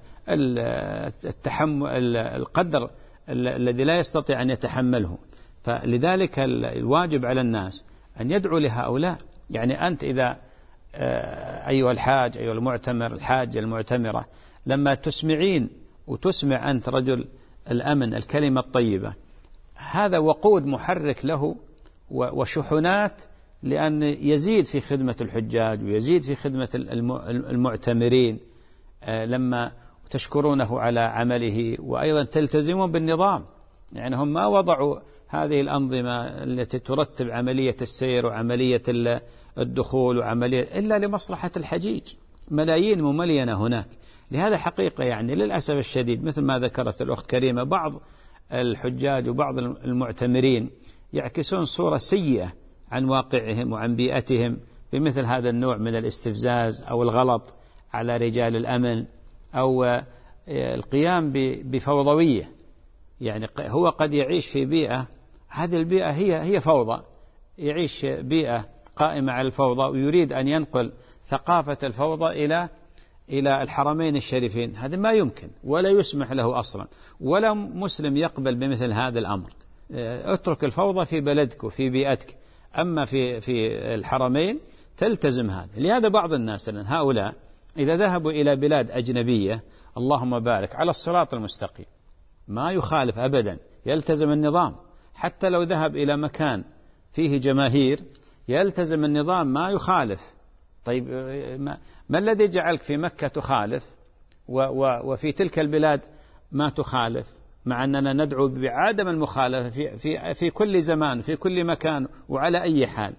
التحمل، القدر الذي لا يستطيع أن يتحمله. فلذلك الواجب على الناس أن يدعوا لهؤلاء. يعني أنت إذا أيها الحاج أيها المعتمر الحاجة المعتمرة لما تسمعين وتسمع أنت رجل الأمن الكلمة الطيبة، هذا وقود محرك له وشحنات، لأن يزيد في خدمة الحجاج ويزيد في خدمة المعتمرين لما تشكرونه على عمله، وأيضا تلتزمون بالنظام. يعني هم ما وضعوا هذه الأنظمة التي ترتب عملية السير وعملية الدخول وعملية إلا لمصلحة الحجيج. ملايين مملينة هناك. لهذا حقيقة يعني للأسف الشديد مثل ما ذكرت الأخت كريمة، بعض الحجاج وبعض المعتمرين يعكسون صورة سيئة عن واقعهم وعن بيئتهم بمثل هذا النوع من الاستفزاز أو الغلط على رجال الأمن أو القيام بفوضوية. يعني هو قد يعيش في بيئة، هذه البيئة هي فوضى، يعيش بيئة قائمة على الفوضى ويريد أن ينقل ثقافة الفوضى إلى الحرمين الشريفين. هذا ما يمكن ولا يسمح له أصلا، ولا مسلم يقبل بمثل هذا الأمر. اترك الفوضى في بلدك وفي بيئتك، أما في الحرمين تلتزم هذا. لهذا بعض الناس هؤلاء إذا ذهبوا إلى بلاد أجنبية اللهم بارك على الصراط المستقيم، ما يخالف أبدا، يلتزم النظام. حتى لو ذهب إلى مكان فيه جماهير يلتزم النظام ما يخالف. طيب ما الذي جعلك في مكة تخالف وفي تلك البلاد ما تخالف، مع أننا ندعو بعدم المخالفة في كل زمان في كل مكان وعلى أي حال؟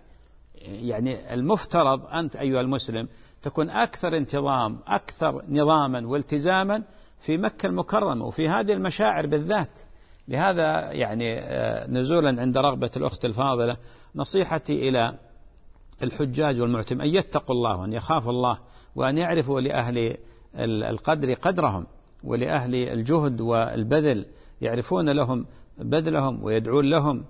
يعني المفترض أنت أيها المسلم تكون أكثر انتظام، أكثر نظاما والتزاما في مكة المكرمة وفي هذه المشاعر بالذات. لهذا يعني نزولا عند رغبة الأخت الفاضلة، نصيحتي إلى الحجاج والمعتمرين أن يتقوا الله وأن يخافوا الله وأن يعرفوا لأهل القدر قدرهم ولأهل الجهد والبذل، يعرفون لهم بذلهم ويدعون لهم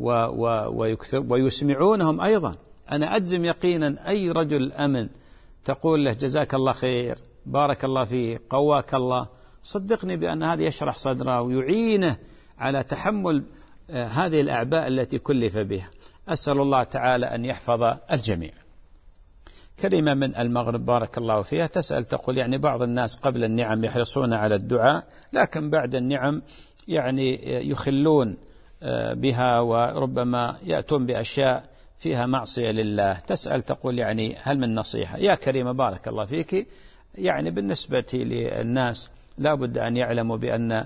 ويسمعونهم أيضا. أنا أجزم يقينا أي رجل أمن تقول له جزاك الله خير، بارك الله فيك، قواك الله، صدقني بأن هذا يشرح صدره ويعينه على تحمل هذه الأعباء التي كلف بها. أسأل الله تعالى أن يحفظ الجميع. كلمة من المغرب بارك الله فيها تسأل تقول يعني بعض الناس قبل النعم يحرصون على الدعاء، لكن بعد النعم يعني يخلون بها وربما يأتون بأشياء فيها معصية لله. تسأل تقول يعني هل من نصيحة؟ يا كريمة بارك الله فيك، يعني بالنسبة للناس لا بد أن يعلموا بأن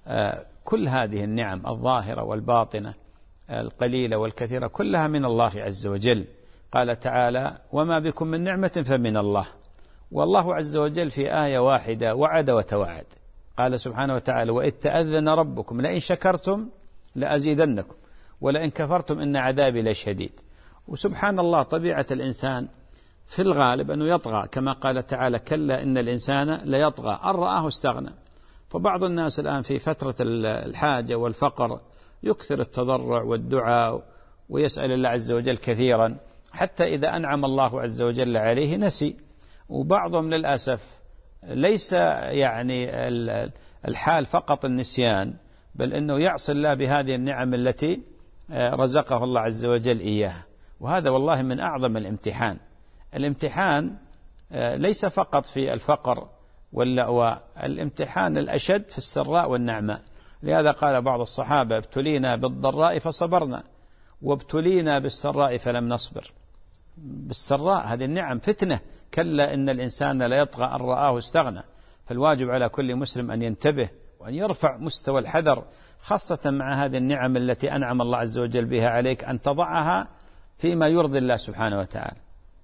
كل هذه النعم الظاهرة والباطنة القليلة والكثيرة كلها من الله عز وجل. قال تعالى: وما بكم من نعمة فمن الله. والله عز وجل في آية واحدة وعد وتوعد. قال سبحانه وتعالى: وإذ تأذن ربكم لئن شكرتم لأزيدنكم ولئن كفرتم إن عذابي لشديد. وسبحان الله، طبيعة الإنسان في الغالب أنه يطغى، كما قال تعالى: كلا إن الإنسان ليطغى أن رآه استغنى. فبعض الناس الآن في فترة الحاجة والفقر يكثر التضرع والدعاء ويسأل الله عز وجل كثيرا، حتى إذا أنعم الله عز وجل عليه نسي. وبعضهم للأسف ليس يعني الحال فقط النسيان، بل أنه يعصي الله بهذه النعم التي رزقه الله عز وجل إياها. وهذا والله من أعظم الامتحان. الامتحان ليس فقط في الفقر واللأواء، الامتحان الأشد في السراء والنعماء. لهذا قال بعض الصحابة: ابتلينا بالضراء فصبرنا وابتلينا بالسراء فلم نصبر. بالسراء هذه النعم فتنة، كلا إن الإنسان لا يطغى أن رآه استغنى. فالواجب على كل مسلم أن ينتبه وأن يرفع مستوى الحذر، خاصة مع هذه النعم التي أنعم الله عز وجل بها عليك، أن تضعها فيما يرضي الله سبحانه وتعالى.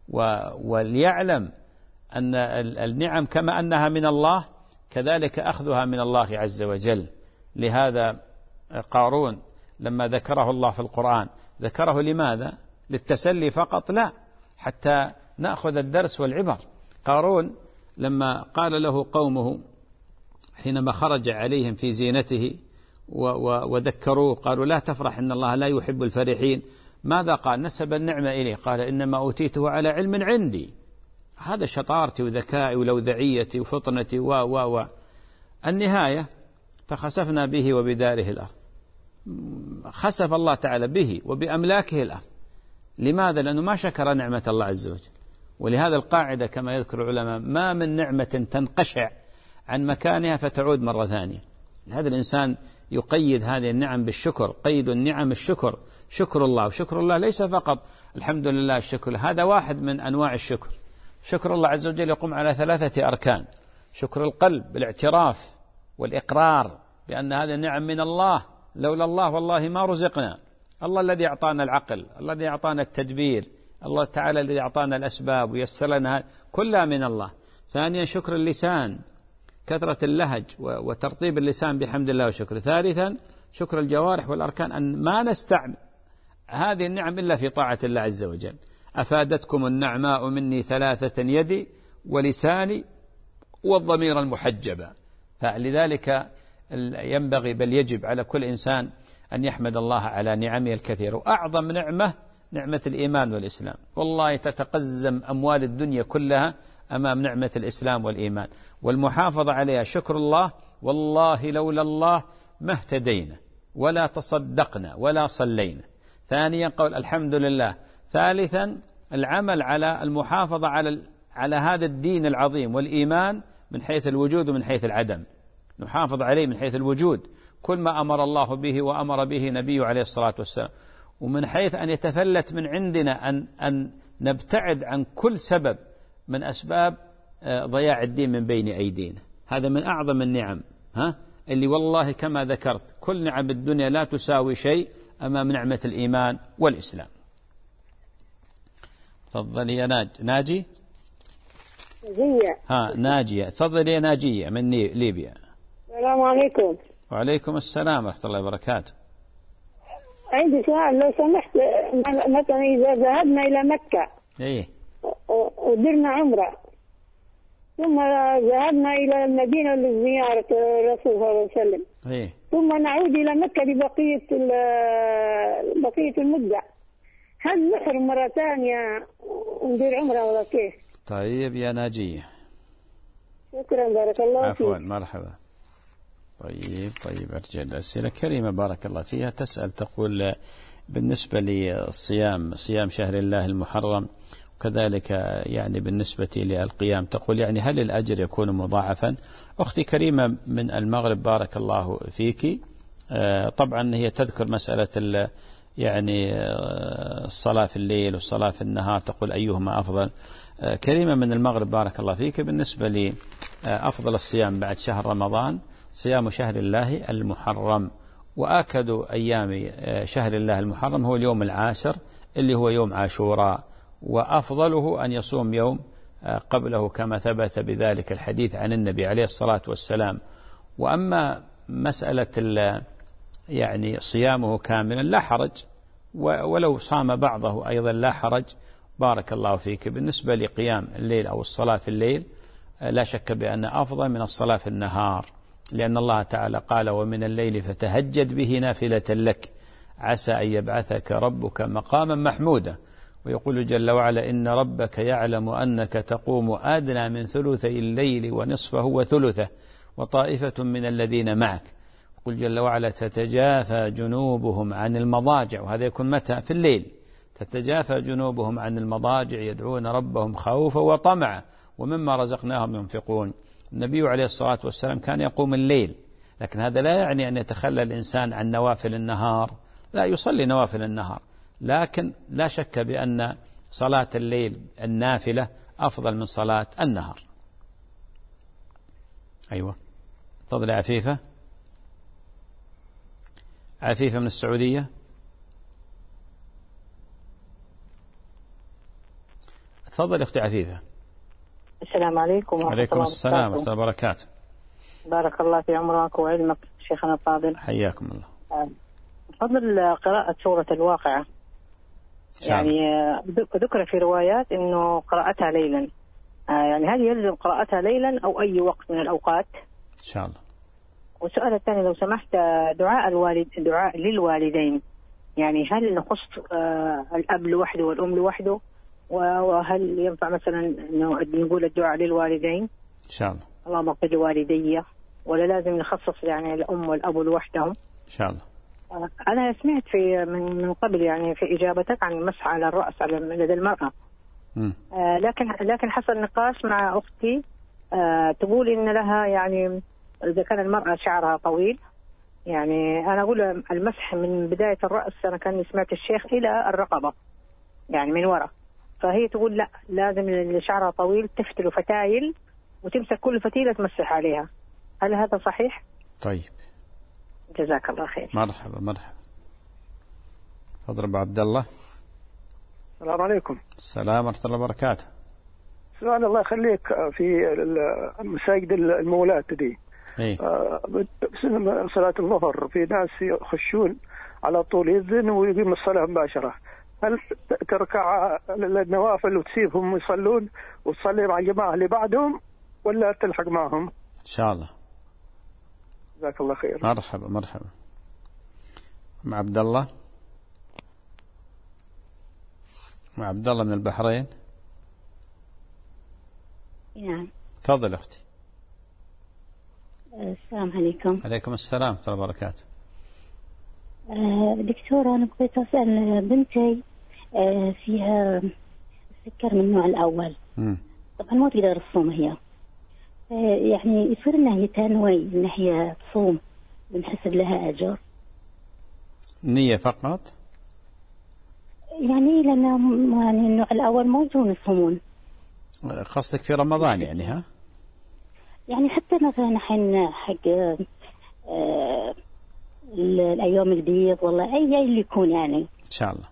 وليعلم أن النعم كما أنها من الله كذلك أخذها من الله عز وجل. لهذا قارون لما ذكره الله في القرآن ذكره لماذا؟ للتسلي فقط؟ لا، حتى نأخذ الدرس والعبر. قارون لما قال له قومه حينما خرج عليهم في زينته وذكروه قالوا: لا تفرح إن الله لا يحب الفرحين. ماذا قال؟ نسب النعمة إليه، قال: إنما أوتيته على علم عندي. هذا شطارتي وذكائي ولوذعيتي وفطنتي النهاية فخسفنا به وبداره الأرض. خسف الله تعالى به وبأملاكه الأرض. لماذا؟ لأنه ما شكر نعمة الله عز وجل. ولهذا القاعدة كما يذكر العلماء: ما من نعمة تنقشع عن مكانها فتعود مرة ثانية. هذا الإنسان يقيد هذه النعم بالشكر. قيد النعم الشكر، شكر الله. وشكر الله ليس فقط الحمد لله الشكر، هذا واحد من أنواع الشكر. شكر الله عز وجل يقوم على 3 أركان: شكر القلب بالاعتراف والإقرار بأن هذه النعم من الله، لولا الله والله ما رزقنا. الله الذي أعطانا العقل، الذي أعطانا التدبير، الله تعالى الذي أعطانا الأسباب ويسر لنا، كلها من الله. ثانيا شكر اللسان، كثرة اللهج وترطيب اللسان بحمد الله وشكره. ثالثا شكر الجوارح والأركان، أن ما نستعمل هذه النعم إلا في طاعة الله عز وجل. أفادتكم النعماء مني 3 يدي ولساني والضمير المحجبة. فلذلك ينبغي بل يجب على كل إنسان أن يحمد الله على نعمه الكثيرة. وأعظم نعمة نعمة الإيمان والإسلام. والله تتقزم أموال الدنيا كلها أمام نعمة الإسلام والإيمان، والمحافظة عليها شكر الله. والله لولا الله ما اهتدينا ولا تصدقنا ولا صلينا. ثانيا قول الحمد لله. ثالثا العمل على المحافظة على هذا الدين العظيم والإيمان من حيث الوجود ومن حيث العدم. نحافظ عليه من حيث الوجود، كل ما أمر الله به وأمر به نبيه عليه الصلاة والسلام، ومن حيث أن يتفلت من عندنا أن نبتعد عن كل سبب من أسباب ضياع الدين من بين أيدينا. هذا من أعظم النعم، اللي والله كما ذكرت كل نعم الدنيا لا تساوي شيء أمام نعمة الإيمان والإسلام. تفضل يا ناجي. ناجية، تفضل يا ناجية من ليبيا. السلام عليكم. وعليكم السلام ورحمة الله وبركاته. عندي سؤال لو سمحت. مثلا إذا ذهبنا إلى مكة ودرنا عمرة، ثم ذهبنا إلى المدينة لزيارة الرسول صلى الله عليه وسلم، ثم نعود إلى مكة بقية المدة، هل نحرم مرة ثانية وندير عمرة ولا كيف؟ طيب يا ناجية، شكرا بارك الله فيك. عفوا، مرحبا. طيب أرجع الأسئلة كريمة بارك الله فيها. تسأل تقول بالنسبة للصيام، صيام شهر الله المحرم، وكذلك يعني بالنسبة للقيام، تقول يعني هل الأجر يكون مضاعفا؟ أختي كريمة من المغرب بارك الله فيك. طبعا هي تذكر مسألة يعني الصلاة في الليل والصلاة في النهار، تقول أيهما أفضل. كريمة من المغرب بارك الله فيك، بالنسبة لي أفضل الصيام بعد شهر رمضان صيام شهر الله المحرم. وآكد أيام شهر الله المحرم هو اليوم العاشر اللي هو يوم عاشوراء، وأفضله أن يصوم يوم قبله كما ثبت بذلك الحديث عن النبي عليه الصلاة والسلام. وأما مسألة يعني صيامه كاملا لا حرج، ولو صام بعضه أيضا لا حرج، بارك الله فيك. بالنسبة لقيام الليل أو الصلاة في الليل لا شك بأن أفضل من الصلاة في النهار، لأن الله تعالى قال: ومن الليل فتهجد به نافلة لك عسى أن يبعثك ربك مقاما محمودا. ويقول جل وعلا: إن ربك يعلم أنك تقوم أدنى من ثلثي الليل ونصفه وثلثه وطائفة من الذين معك. يقول جل وعلا: تتجافى جنوبهم عن المضاجع، وهذا يكون متى؟ في الليل. تتجافى جنوبهم عن المضاجع يدعون ربهم خوفا وطمعا ومما رزقناهم ينفقون. النبي عليه الصلاة والسلام كان يقوم الليل، لكن هذا لا يعني أن يتخلى الإنسان عن نوافل النهار، لا، يصلي نوافل النهار، لكن لا شك بأن صلاة الليل النافلة أفضل من صلاة النهار. أيوة، تفضل يا عفيفة. عفيفة من السعودية. تفضل أختي عفيفة. السلام عليكم ورحمة الله وبركاته. عليكم السلام ورحمة الله وبركاته. بارك الله في عمرك وعلمك شيخنا الفاضل. حياكم الله. بفضل قراءة سورة الواقعة، يعني ذكر في روايات أنه قراءتها ليلا، يعني هل يلزم قراءتها ليلا أو أي وقت من الأوقات؟ إن شاء الله. والسؤال الثاني لو سمحت، دعاء للوالدين، يعني هل نخص الأب لوحده والأم لوحده، وهل ينفع مثلا أنه نقول الدعاء للوالدين إن شاء الله، اللهم اغفر لوالدي، ولا لازم نخصص يعني الأم والأب لوحدهم؟ إن شاء الله. أنا سمعت من قبل يعني في إجابتك عن المسح على الرأس لدى المرأة، لكن حصل نقاش مع أختي تقول إن لها يعني إذا كان المرأة شعرها طويل، يعني أنا أقول المسح من بداية الرأس، أنا كان سمعت الشيخ إلى الرقبة يعني من وراء، فهي تقول لا، لازم اللي شعرها طويل تفتل فتايل وتمسك كل فتيلة تمسح عليها. هل هذا صحيح؟ طيب، جزاك الله خير. مرحبا مرحبا. تفضل أبو عبد الله. السلام عليكم. السلام ورحمة الله وبركاته. سؤال الله يخليك، في المساجد المولات دي صلاة الظهر في ناس يخشون على طول يذن ويقيم الصلاة مباشرة، هل تركع النوافل وتسيبهم يصلون وتصلي مع الجماعة اللي بعدهم ولا تلحق معهم؟ إن شاء الله. جزاك الله خير. مرحبا مرحبا. مع عبد الله. مع عبد الله من البحرين. نعم. تفضل أختي. السلام عليكم. عليكم السلام ورحمة الله وبركاته. دكتورة، أنا بغيت أسأل بنتي فيها السكر من النوع الأول. طبعا ما تقدر تصوم هي، يعني يصير إنها هي تنوي إن هي تصوم بنحسب لها أجر؟ نية فقط؟ يعني لأن يعني النوع الأول ما يجون يصومون. قصدك في رمضان يعني؟ ها؟ يعني حتى مثلا حين حق الأيام البيض والله أي اللي يكون يعني. إن شاء الله.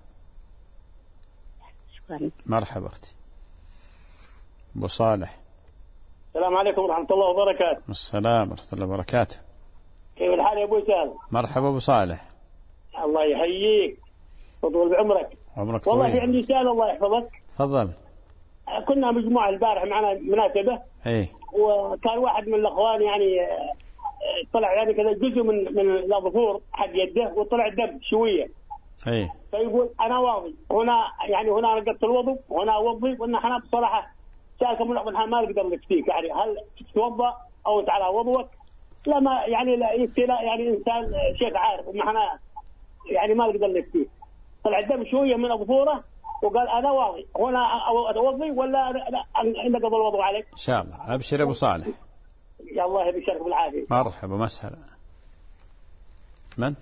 شكرا. مرحبا أختي. أبو صالح. السلام عليكم ورحمة الله وبركاته. السلام ورحمة الله وبركاته. كيف الحال يا أبو سالم؟ مرحبا أبو صالح. الله يحييك وطول بعمرك. عمرك والله طويل. في عندي سؤال الله يحفظك. تفضل. كنا مجموعة البارح معنا مناسبة. إيه. وكان واحد من الأخوان يعني طلع يعني كذا جزء من الظفور حق يده وطلع دم شوية. إيه. فيقول أنا واضي هنا، يعني هنا نقصت الوضوء وهنا وضي، وإن احنا بصراحة سألكم الأخوان ما نقدر نكفيك، يعني هل تتوضأ أو أنت على وضوءك؟ لما يعني لا يبتلى يعني إنسان شيخ عارف إن احنا يعني ما نقدر نكفيك. طلع الدم شوية من الظفورة وقال أنا واضي هنا أتوضي ولا نقض الوضوء عليك؟ إن شاء الله. أبشر أبو صالح. يا الله يبشرك بالعافية. مرحبا مسهلا. من؟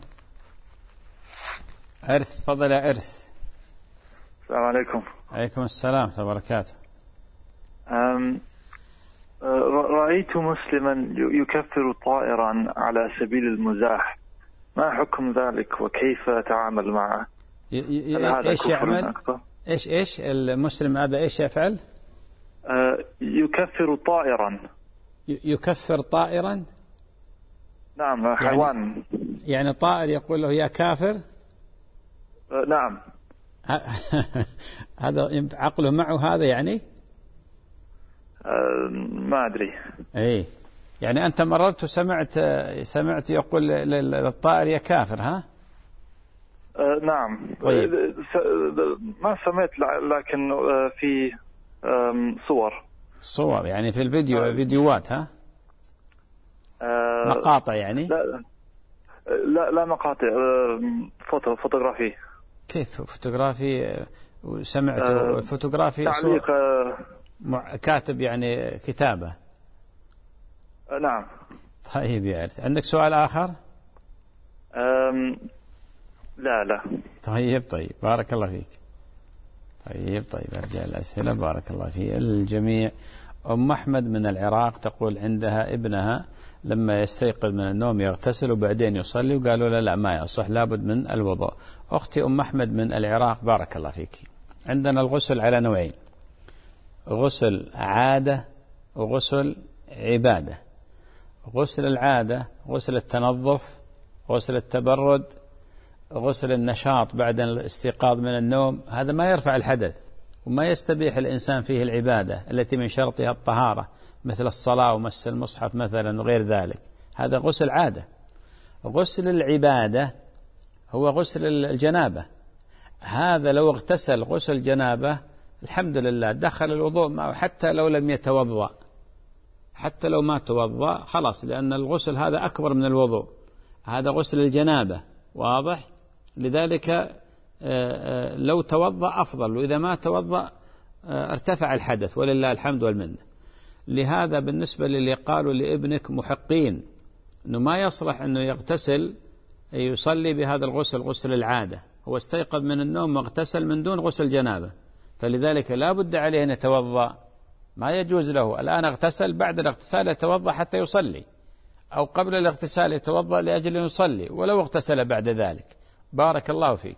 عرث. تفضل يا عرث. السلام عليكم. عليكم السلام ورحمة الله وبركاته. رأيت مسلما يكفر طائرا على سبيل المزاح، ما حكم ذلك وكيف أتعامل معه؟ إيش يعمل؟ إيش المسلم هذا إيش يفعل؟ يكفر طائرا. يكفر طائرا؟ نعم، حيوان. يعني طائر يقول له يا كافر؟ نعم. هذا عقله معه هذا يعني؟ ما أدري. إيه، يعني أنت مررت وسمعت يقول للطائر يا كافر، ها؟ نعم. طيب. ما سمعت، لكن في صور يعني في الفيديو، فيديوهات، ها؟ مقاطع يعني؟ لا مقاطع، فوتوغرافي. كيف فوتوغرافي؟ وسمعت فوتوغرافي تعليق كاتب يعني كتابة. نعم. طيب يعرف. عندك سؤال آخر؟ لا. طيب بارك الله فيك. طيب أرجع الأسئلة. بارك الله في الجميع. أم أحمد من العراق تقول عندها ابنها لما يستيقظ من النوم يغتسل وبعدين يصلي، وقالوا لا ما يصح، لابد من الوضوء. أختي أم أحمد من العراق بارك الله فيك، عندنا الغسل على نوعين: غسل عادة وغسل عبادة. غسل العادة غسل التنظف، غسل التبرد، غسل النشاط بعد الاستيقاظ من النوم، هذا ما يرفع الحدث وما يستبيح الإنسان فيه العبادة التي من شرطها الطهارة، مثل الصلاة ومس المصحف مثلا وغير ذلك، هذا غسل عادة. غسل العبادة هو غسل الجنابة، هذا لو اغتسل غسل جنابة الحمد لله دخل الوضوء معه، حتى لو لم يتوضأ، حتى لو ما توضأ خلاص، لأن الغسل هذا أكبر من الوضوء، هذا غسل الجنابة، واضح؟ لذلك لو توضأ أفضل، وإذا ما توضأ ارتفع الحدث ولله الحمد والمنة. لهذا بالنسبة للي قالوا لابنك محقين أنه ما يصلح أنه يغتسل يصلي بهذا الغسل، غسل العادة، هو استيقظ من النوم واغتسل من دون غسل جنابة، فلذلك لا بد عليه أن يتوضأ، ما يجوز له الآن اغتسل بعد الاغتسال يتوضأ حتى يصلي، أو قبل الاغتسال يتوضأ لأجل أن يصلي ولو اغتسل بعد ذلك. بارك الله فيك.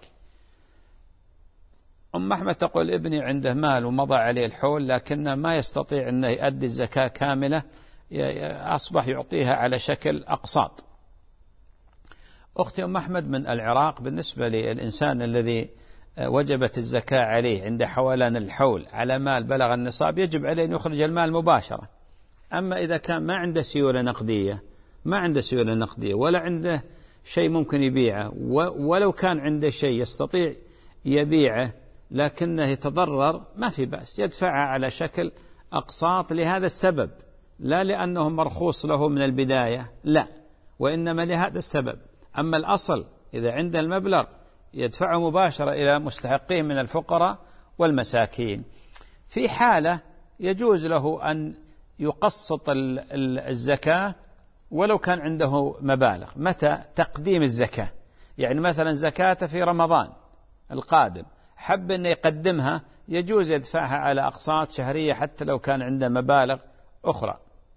أم أحمد تقول ابني عنده مال ومضى عليه الحول لكنه ما يستطيع أن يؤدي الزكاة كاملة، أصبح يعطيها على شكل أقساط. أختي أم أحمد من العراق، بالنسبة للإنسان الذي وجبت الزكاة عليه عند حولان الحول على مال بلغ النصاب يجب عليه أن يخرج المال مباشرة. أما إذا كان ما عنده سيولة نقدية ولا عنده شيء ممكن يبيعه، ولو كان عنده شيء يستطيع يبيعه لكنه يتضرر، ما في بأس يدفعها على شكل أقساط لهذا السبب، لا لأنه مرخوص له من البداية، لا، وإنما لهذا السبب. أما الأصل إذا عنده المبلغ يدفعه مباشرة إلى مستحقيه من الفقراء والمساكين. في حالة يجوز له أن يقسط الزكاة ولو كان عنده مبالغ. متى؟ تقديم الزكاة، يعني مثلا زكاة في رمضان القادم حب أن يقدمها، يجوز يدفعها على أقساط شهرية حتى لو كان عنده مبالغ أخرى.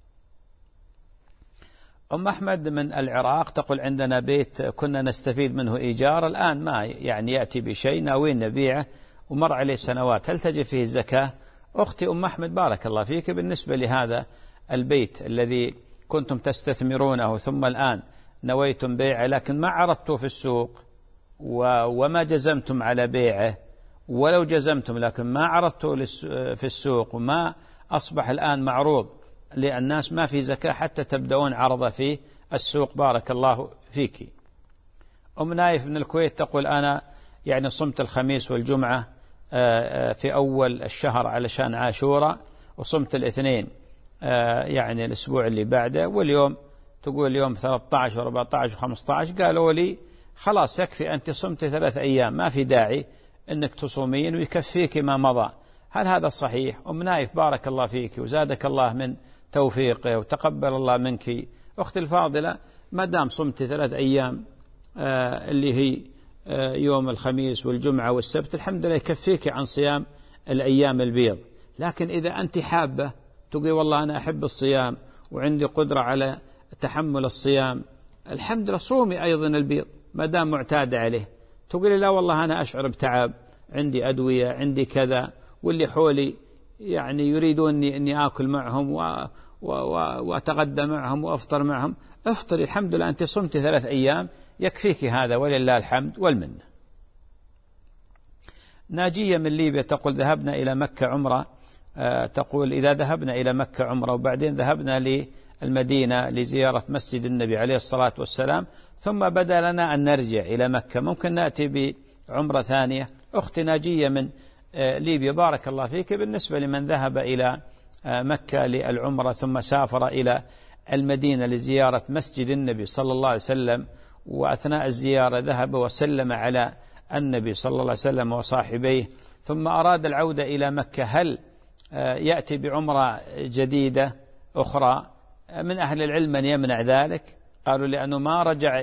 أم أحمد من العراق تقول عندنا بيت كنا نستفيد منه إيجار، الآن ما يعني يأتي بشيء، ناويين نبيعه ومر عليه سنوات، هل تجب فيه الزكاة؟ أختي أم أحمد بارك الله فيك، بالنسبة لهذا البيت الذي كنتم تستثمرونه ثم الآن نويتم بيعه لكن ما عرضتوا في السوق وما جزمتم على بيعه، ولو جزمتم لكن ما عرضتوا في السوق وما أصبح الآن معروض للناس، ما في زكاة حتى تبدأون عرضه في السوق. بارك الله فيك. أم نايف من الكويت تقول أنا يعني صمت الخميس والجمعة في أول الشهر علشان عاشوراء، وصمت الاثنين يعني الأسبوع اللي بعده، واليوم تقول اليوم 13 و14 و15، قالوا لي خلاص يكفي أنت صمت 3 أيام، ما في داعي أنك تصومين ويكفيك ما مضى. هل هذا صحيح؟ أم نايف بارك الله فيك وزادك الله من توفيقه وتقبل الله منك. أختي الفاضلة، ما دام صمت 3 أيام اللي هي يوم الخميس والجمعة والسبت الحمد لله يكفيك عن صيام الأيام البيض. لكن إذا أنت حابة تقول والله أنا أحب الصيام وعندي قدرة على تحمل الصيام، الحمد لله صومي أيضا البيض ما دام معتادة عليه. تقولي لا والله أنا أشعر بتعب، عندي أدوية، عندي كذا، واللي حولي يعني يريدوني أني آكل معهم وأتغدى معهم وأفطر معهم. افطري الحمد لله، أنت صمت 3 أيام يكفيك هذا ولله الحمد والمنة. ناجية من ليبيا تقول ذهبنا إلى مكة عمرة، تقول إذا ذهبنا إلى مكة عمرة وبعدين ذهبنا للمدينة لزيارة مسجد النبي عليه الصلاة والسلام ثم بدا لنا أن نرجع إلى مكة، ممكن نأتي بعمرة ثانية؟ أختي ناجية من ليبيا بارك الله فيك، بالنسبة لمن ذهب إلى مكة للعمرة ثم سافر إلى المدينة لزيارة مسجد النبي صلى الله عليه وسلم، وأثناء الزيارة ذهب وسلم على النبي صلى الله عليه وسلم وصاحبيه ثم أراد العودة إلى مكة، هل يأتي بعمرة جديدة أخرى؟ من أهل العلم من يمنع ذلك، قالوا لأنه ما رجع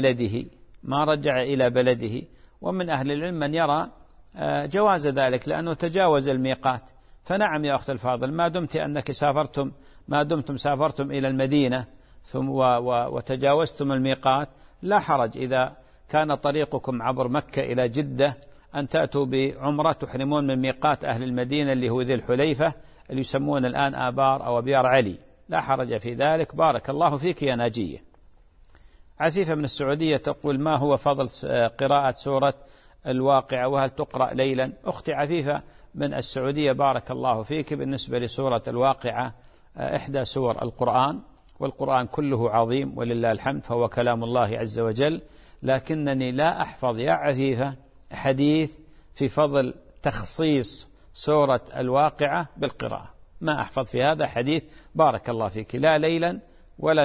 إلى بلده، ومن أهل العلم من يرى جواز ذلك لأنه تجاوز الميقات. فنعم يا أخت الفاضل، ما دمتم سافرتم إلى المدينة ثم وتجاوزتم الميقات لا حرج إذا كان طريقكم عبر مكة إلى جدة أن تأتوا بعمرة تحرمون من ميقات أهل المدينة اللي هو ذي الحليفة اللي يسمون الآن آبار أو أبيار علي، لا حرج في ذلك. بارك الله فيك يا ناجية. عفيفة من السعودية تقول ما هو فضل قراءة سورة الواقعة وهل تقرأ ليلا؟ أختي عفيفة من السعودية بارك الله فيك، بالنسبة لسورة الواقعة إحدى سور القرآن، والقرآن كله عظيم ولله الحمد فهو كلام الله عز وجل، لكنني لا أحفظ يا عفيفة حديث في فضل تخصيص سورة الواقعة بالقراءة، ما أحفظ في هذا حديث بارك الله فيك، لا ليلا ولا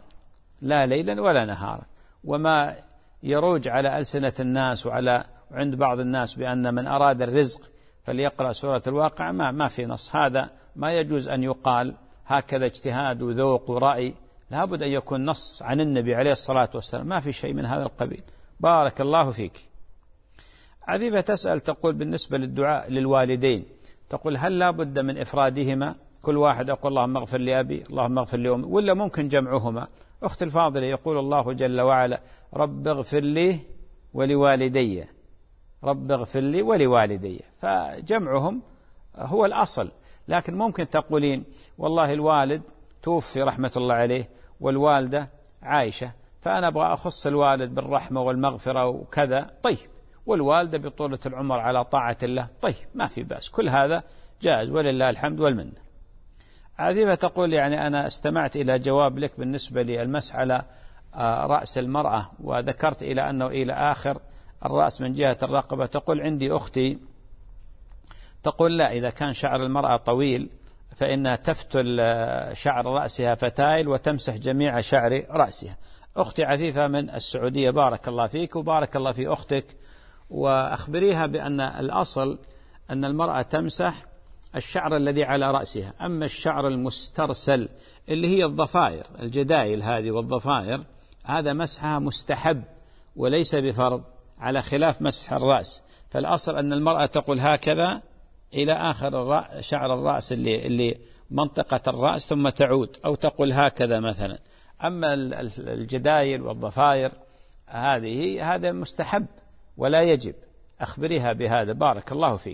نهارا. وما يروج على ألسنة الناس وعند بعض الناس بأن من أراد الرزق فليقرأ سورة الواقعة، ما في نص، هذا ما يجوز أن يقال هكذا اجتهاد وذوق ورأي، لابد أن يكون نص عن النبي عليه الصلاة والسلام، ما في شيء من هذا القبيل. بارك الله فيك. عفيفة تسأل تقول بالنسبة للدعاء للوالدين، تقول هل لا بد من إفرادهما، كل واحد يقول اللهم اغفر لأبي اللهم اغفر لأمي، ولا ممكن جمعهما؟ أخت الفاضلة يقول الله جل وعلا رب اغفر لي ولوالدي، رب اغفر لي ولوالدي، فجمعهم هو الأصل. لكن ممكن تقولين والله الوالد توفي رحمة الله عليه والوالدة عايشة، فأنا أبغى أخص الوالد بالرحمة والمغفرة وكذا، طيب، والوالدة بطولة العمر على طاعة الله، طيب، ما في بأس، كل هذا جائز ولله الحمد والمنة. عفيفة تقول يعني أنا استمعت إلى جواب لك بالنسبة للمسح على رأس المرأة وذكرت إلى أنه إلى آخر الرأس من جهة الرقبة، تقول عندي أختي تقول لا، إذا كان شعر المرأة طويل فإنها تفتل شعر رأسها فتائل وتمسح جميع شعر رأسها. أختي عفيفة من السعودية بارك الله فيك وبارك الله في أختك، وأخبريها بأن الأصل أن المرأة تمسح الشعر الذي على رأسها، أما الشعر المسترسل اللي هي الضفائر الجدائل هذه والضفائر، هذا مسحها مستحب وليس بفرض، على خلاف مسح الرأس، فالأصل أن المرأة تقول هكذا إلى آخر شعر الرأس اللي منطقة الرأس ثم تعود، أو تقول هكذا مثلا. أما الجدائل والضفائر هذا مستحب ولا يجب، أخبريها بهذا بارك الله فيك.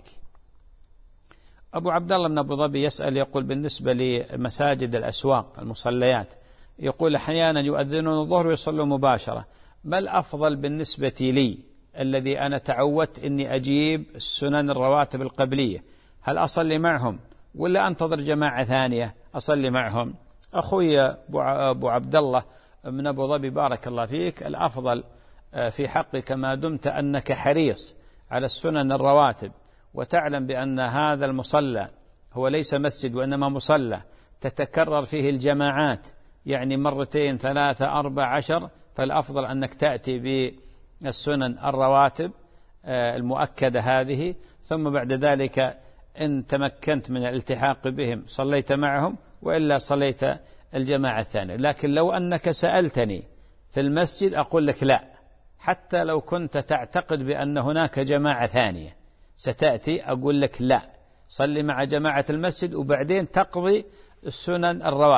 أبو عبد الله من أبو ظبي يسأل يقول بالنسبة لمساجد الأسواق المصليات، يقول أحيانا يؤذنون الظهر ويصلون مباشرة، ما الأفضل بالنسبة لي الذي أنا تعودت أني أجيب السنن الرواتب القبلية، هل أصلي معهم ولا أنتظر جماعة ثانية أصلي معهم؟ أخوي أبو عبد الله من أبو ظبي بارك الله فيك، الأفضل في حقك ما دمت أنك حريص على السنن الرواتب وتعلم بأن هذا المصلى هو ليس مسجد وإنما مصلى تتكرر فيه الجماعات، يعني 2 3 4 10، فالأفضل أنك تأتي بالسنن الرواتب المؤكدة هذه، ثم بعد ذلك إن تمكنت من الالتحاق بهم صليت معهم وإلا صليت الجماعة الثانية. لكن لو أنك سألتني في المسجد أقول لك لا، حتى لو كنت تعتقد بأن هناك جماعة ثانية ستأتي أقول لك لا، صلي مع جماعة المسجد وبعدين تقضي السنن الرواتب.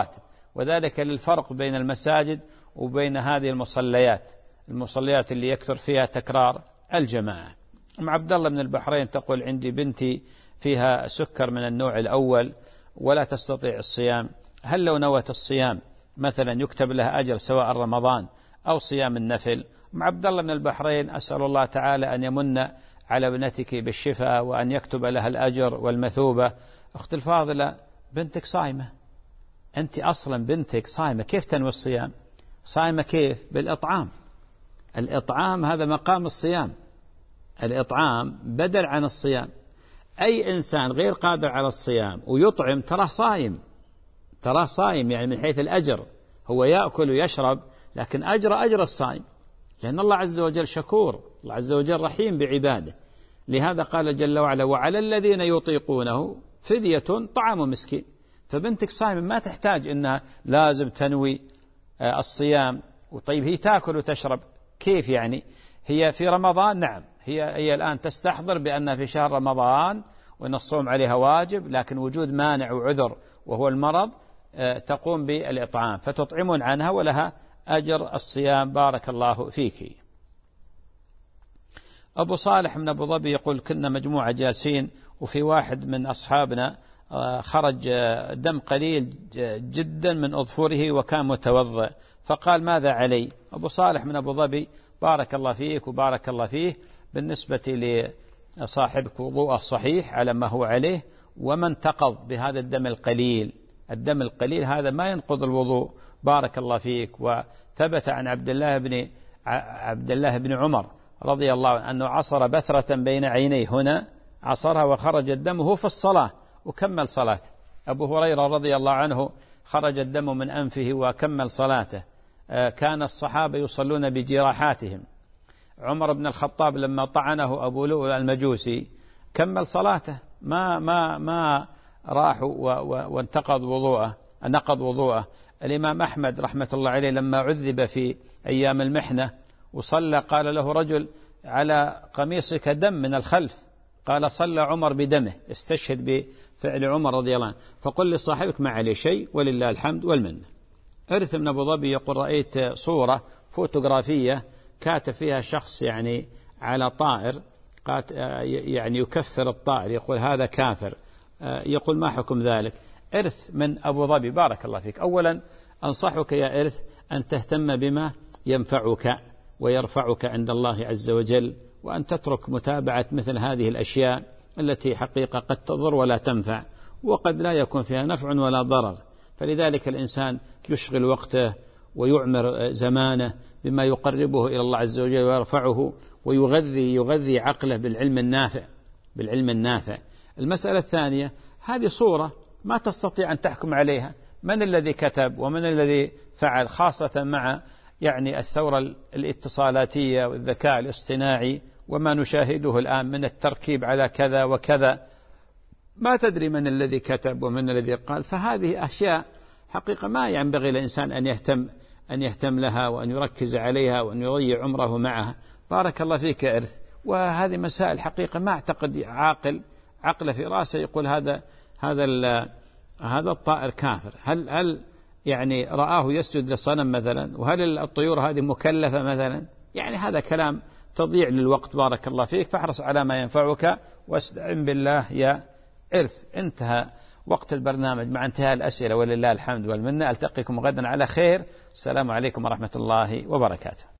وذلك للفرق بين المساجد وبين هذه المصليات اللي يكثر فيها تكرار الجماعة. أم عبد الله من البحرين تقول: عندي بنتي فيها سكر من النوع الأول ولا تستطيع الصيام، هل لو نوت الصيام مثلا يكتب لها أجر سواء رمضان أو صيام النفل؟ أم عبد الله من البحرين: أسأل الله تعالى أن يمن على ابنتك بالشفاء وأن يكتب لها الأجر والمثوبة. أخت الفاضلة، بنتك صائمة، أنت أصلا بنتك صائمة، كيف تنوي الصيام؟ صائمة كيف؟ بالإطعام. الإطعام هذا مقام الصيام، الإطعام بدل عن الصيام. أي إنسان غير قادر على الصيام ويطعم تراه صائم، يعني من حيث الأجر هو يأكل ويشرب، لكن أجر الصائم، لأن الله عز وجل شكور، الله عز وجل رحيم بعباده. لهذا قال جل وعلا: وعلى الذين يطيقونه فدية طعام مسكين. فبنتك صائمة، ما تحتاج أنها لازم تنوي الصيام. وطيب هي تأكل وتشرب كيف يعني؟ هي في رمضان نعم، هي الآن تستحضر بأنها في شهر رمضان وأن الصوم عليها واجب، لكن وجود مانع وعذر وهو المرض تقوم بالإطعام، فتطعمون عنها ولها أجر الصيام. بارك الله فيك. أبو صالح من أبو ظبي يقول: كنا مجموعة جالسين وفي واحد من أصحابنا خرج دم قليل جدا من أظفره وكان متوضئ، فقال: ماذا علي؟ أبو صالح من أبو ظبي بارك الله فيك وبارك الله فيه، بالنسبة لصاحبك وضوءه صحيح على ما هو عليه، ومن تقض بهذا الدم القليل هذا ما ينقض الوضوء. بارك الله فيك. وثبت عن عبد الله بن عمر رضي الله عنه أنه عصر بثرة بين عينيه، هنا عصرها وخرج الدم وهو في الصلاة وكمل صلاته. أبو هريرة رضي الله عنه خرج الدم من أنفه وكمل صلاته. كان الصحابة يصلون بجراحاتهم. عمر بن الخطاب لما طعنه أبو لؤلؤ المجوسي كمل صلاته، ما راح نقض وضوءه. الإمام أحمد رحمة الله عليه لما عذب في أيام المحنة وصلى، قال له رجل: على قميصك دم من الخلف، قال: صلى عمر بدمه، استشهد بفعل عمر رضي الله عنه. فقل لصاحبك ما عليه شيء ولله الحمد والمنة. إرث من أبو ظبي يقول: رأيت صورة فوتوغرافية كاتب فيها شخص يعني على طائر، يعني يكفر الطائر، يقول هذا كافر، يقول ما حكم ذلك؟ إرث من أبو ظبي بارك الله فيك. أولا أنصحك يا إرث أن تهتم بما ينفعك ويرفعك عند الله عز وجل، وأن تترك متابعة مثل هذه الأشياء التي حقيقة قد تضر ولا تنفع، وقد لا يكون فيها نفع ولا ضرر. فلذلك الإنسان يشغل وقته ويعمر زمانه بما يقربه إلى الله عز وجل ويرفعه، ويغذي عقله بالعلم النافع. المسألة الثانية، هذه صورة ما تستطيع أن تحكم عليها من الذي كتب ومن الذي فعل، خاصة مع يعني الثورة الاتصالاتية والذكاء الاصطناعي وما نشاهده الآن من التركيب على كذا وكذا، ما تدري من الذي كتب ومن الذي قال. فهذه أشياء حقيقة ما ينبغي الإنسان أن يهتم لها وأن يركز عليها وأن يضيع عمره معها. بارك الله فيك يا إرث. وهذه مسائل حقيقة ما أعتقد عقل في رأسه يقول هذا الطائر كافر. هل يعني رآه يسجد للصنم مثلا؟ وهل الطيور هذه مكلفة مثلا؟ يعني هذا كلام تضيع للوقت. بارك الله فيك. فاحرص على ما ينفعك واستعن بالله يا إرث. انتهى وقت البرنامج مع انتهاء الأسئلة ولله الحمد والمنة. ألتقيكم غدا على خير. السلام عليكم ورحمة الله وبركاته.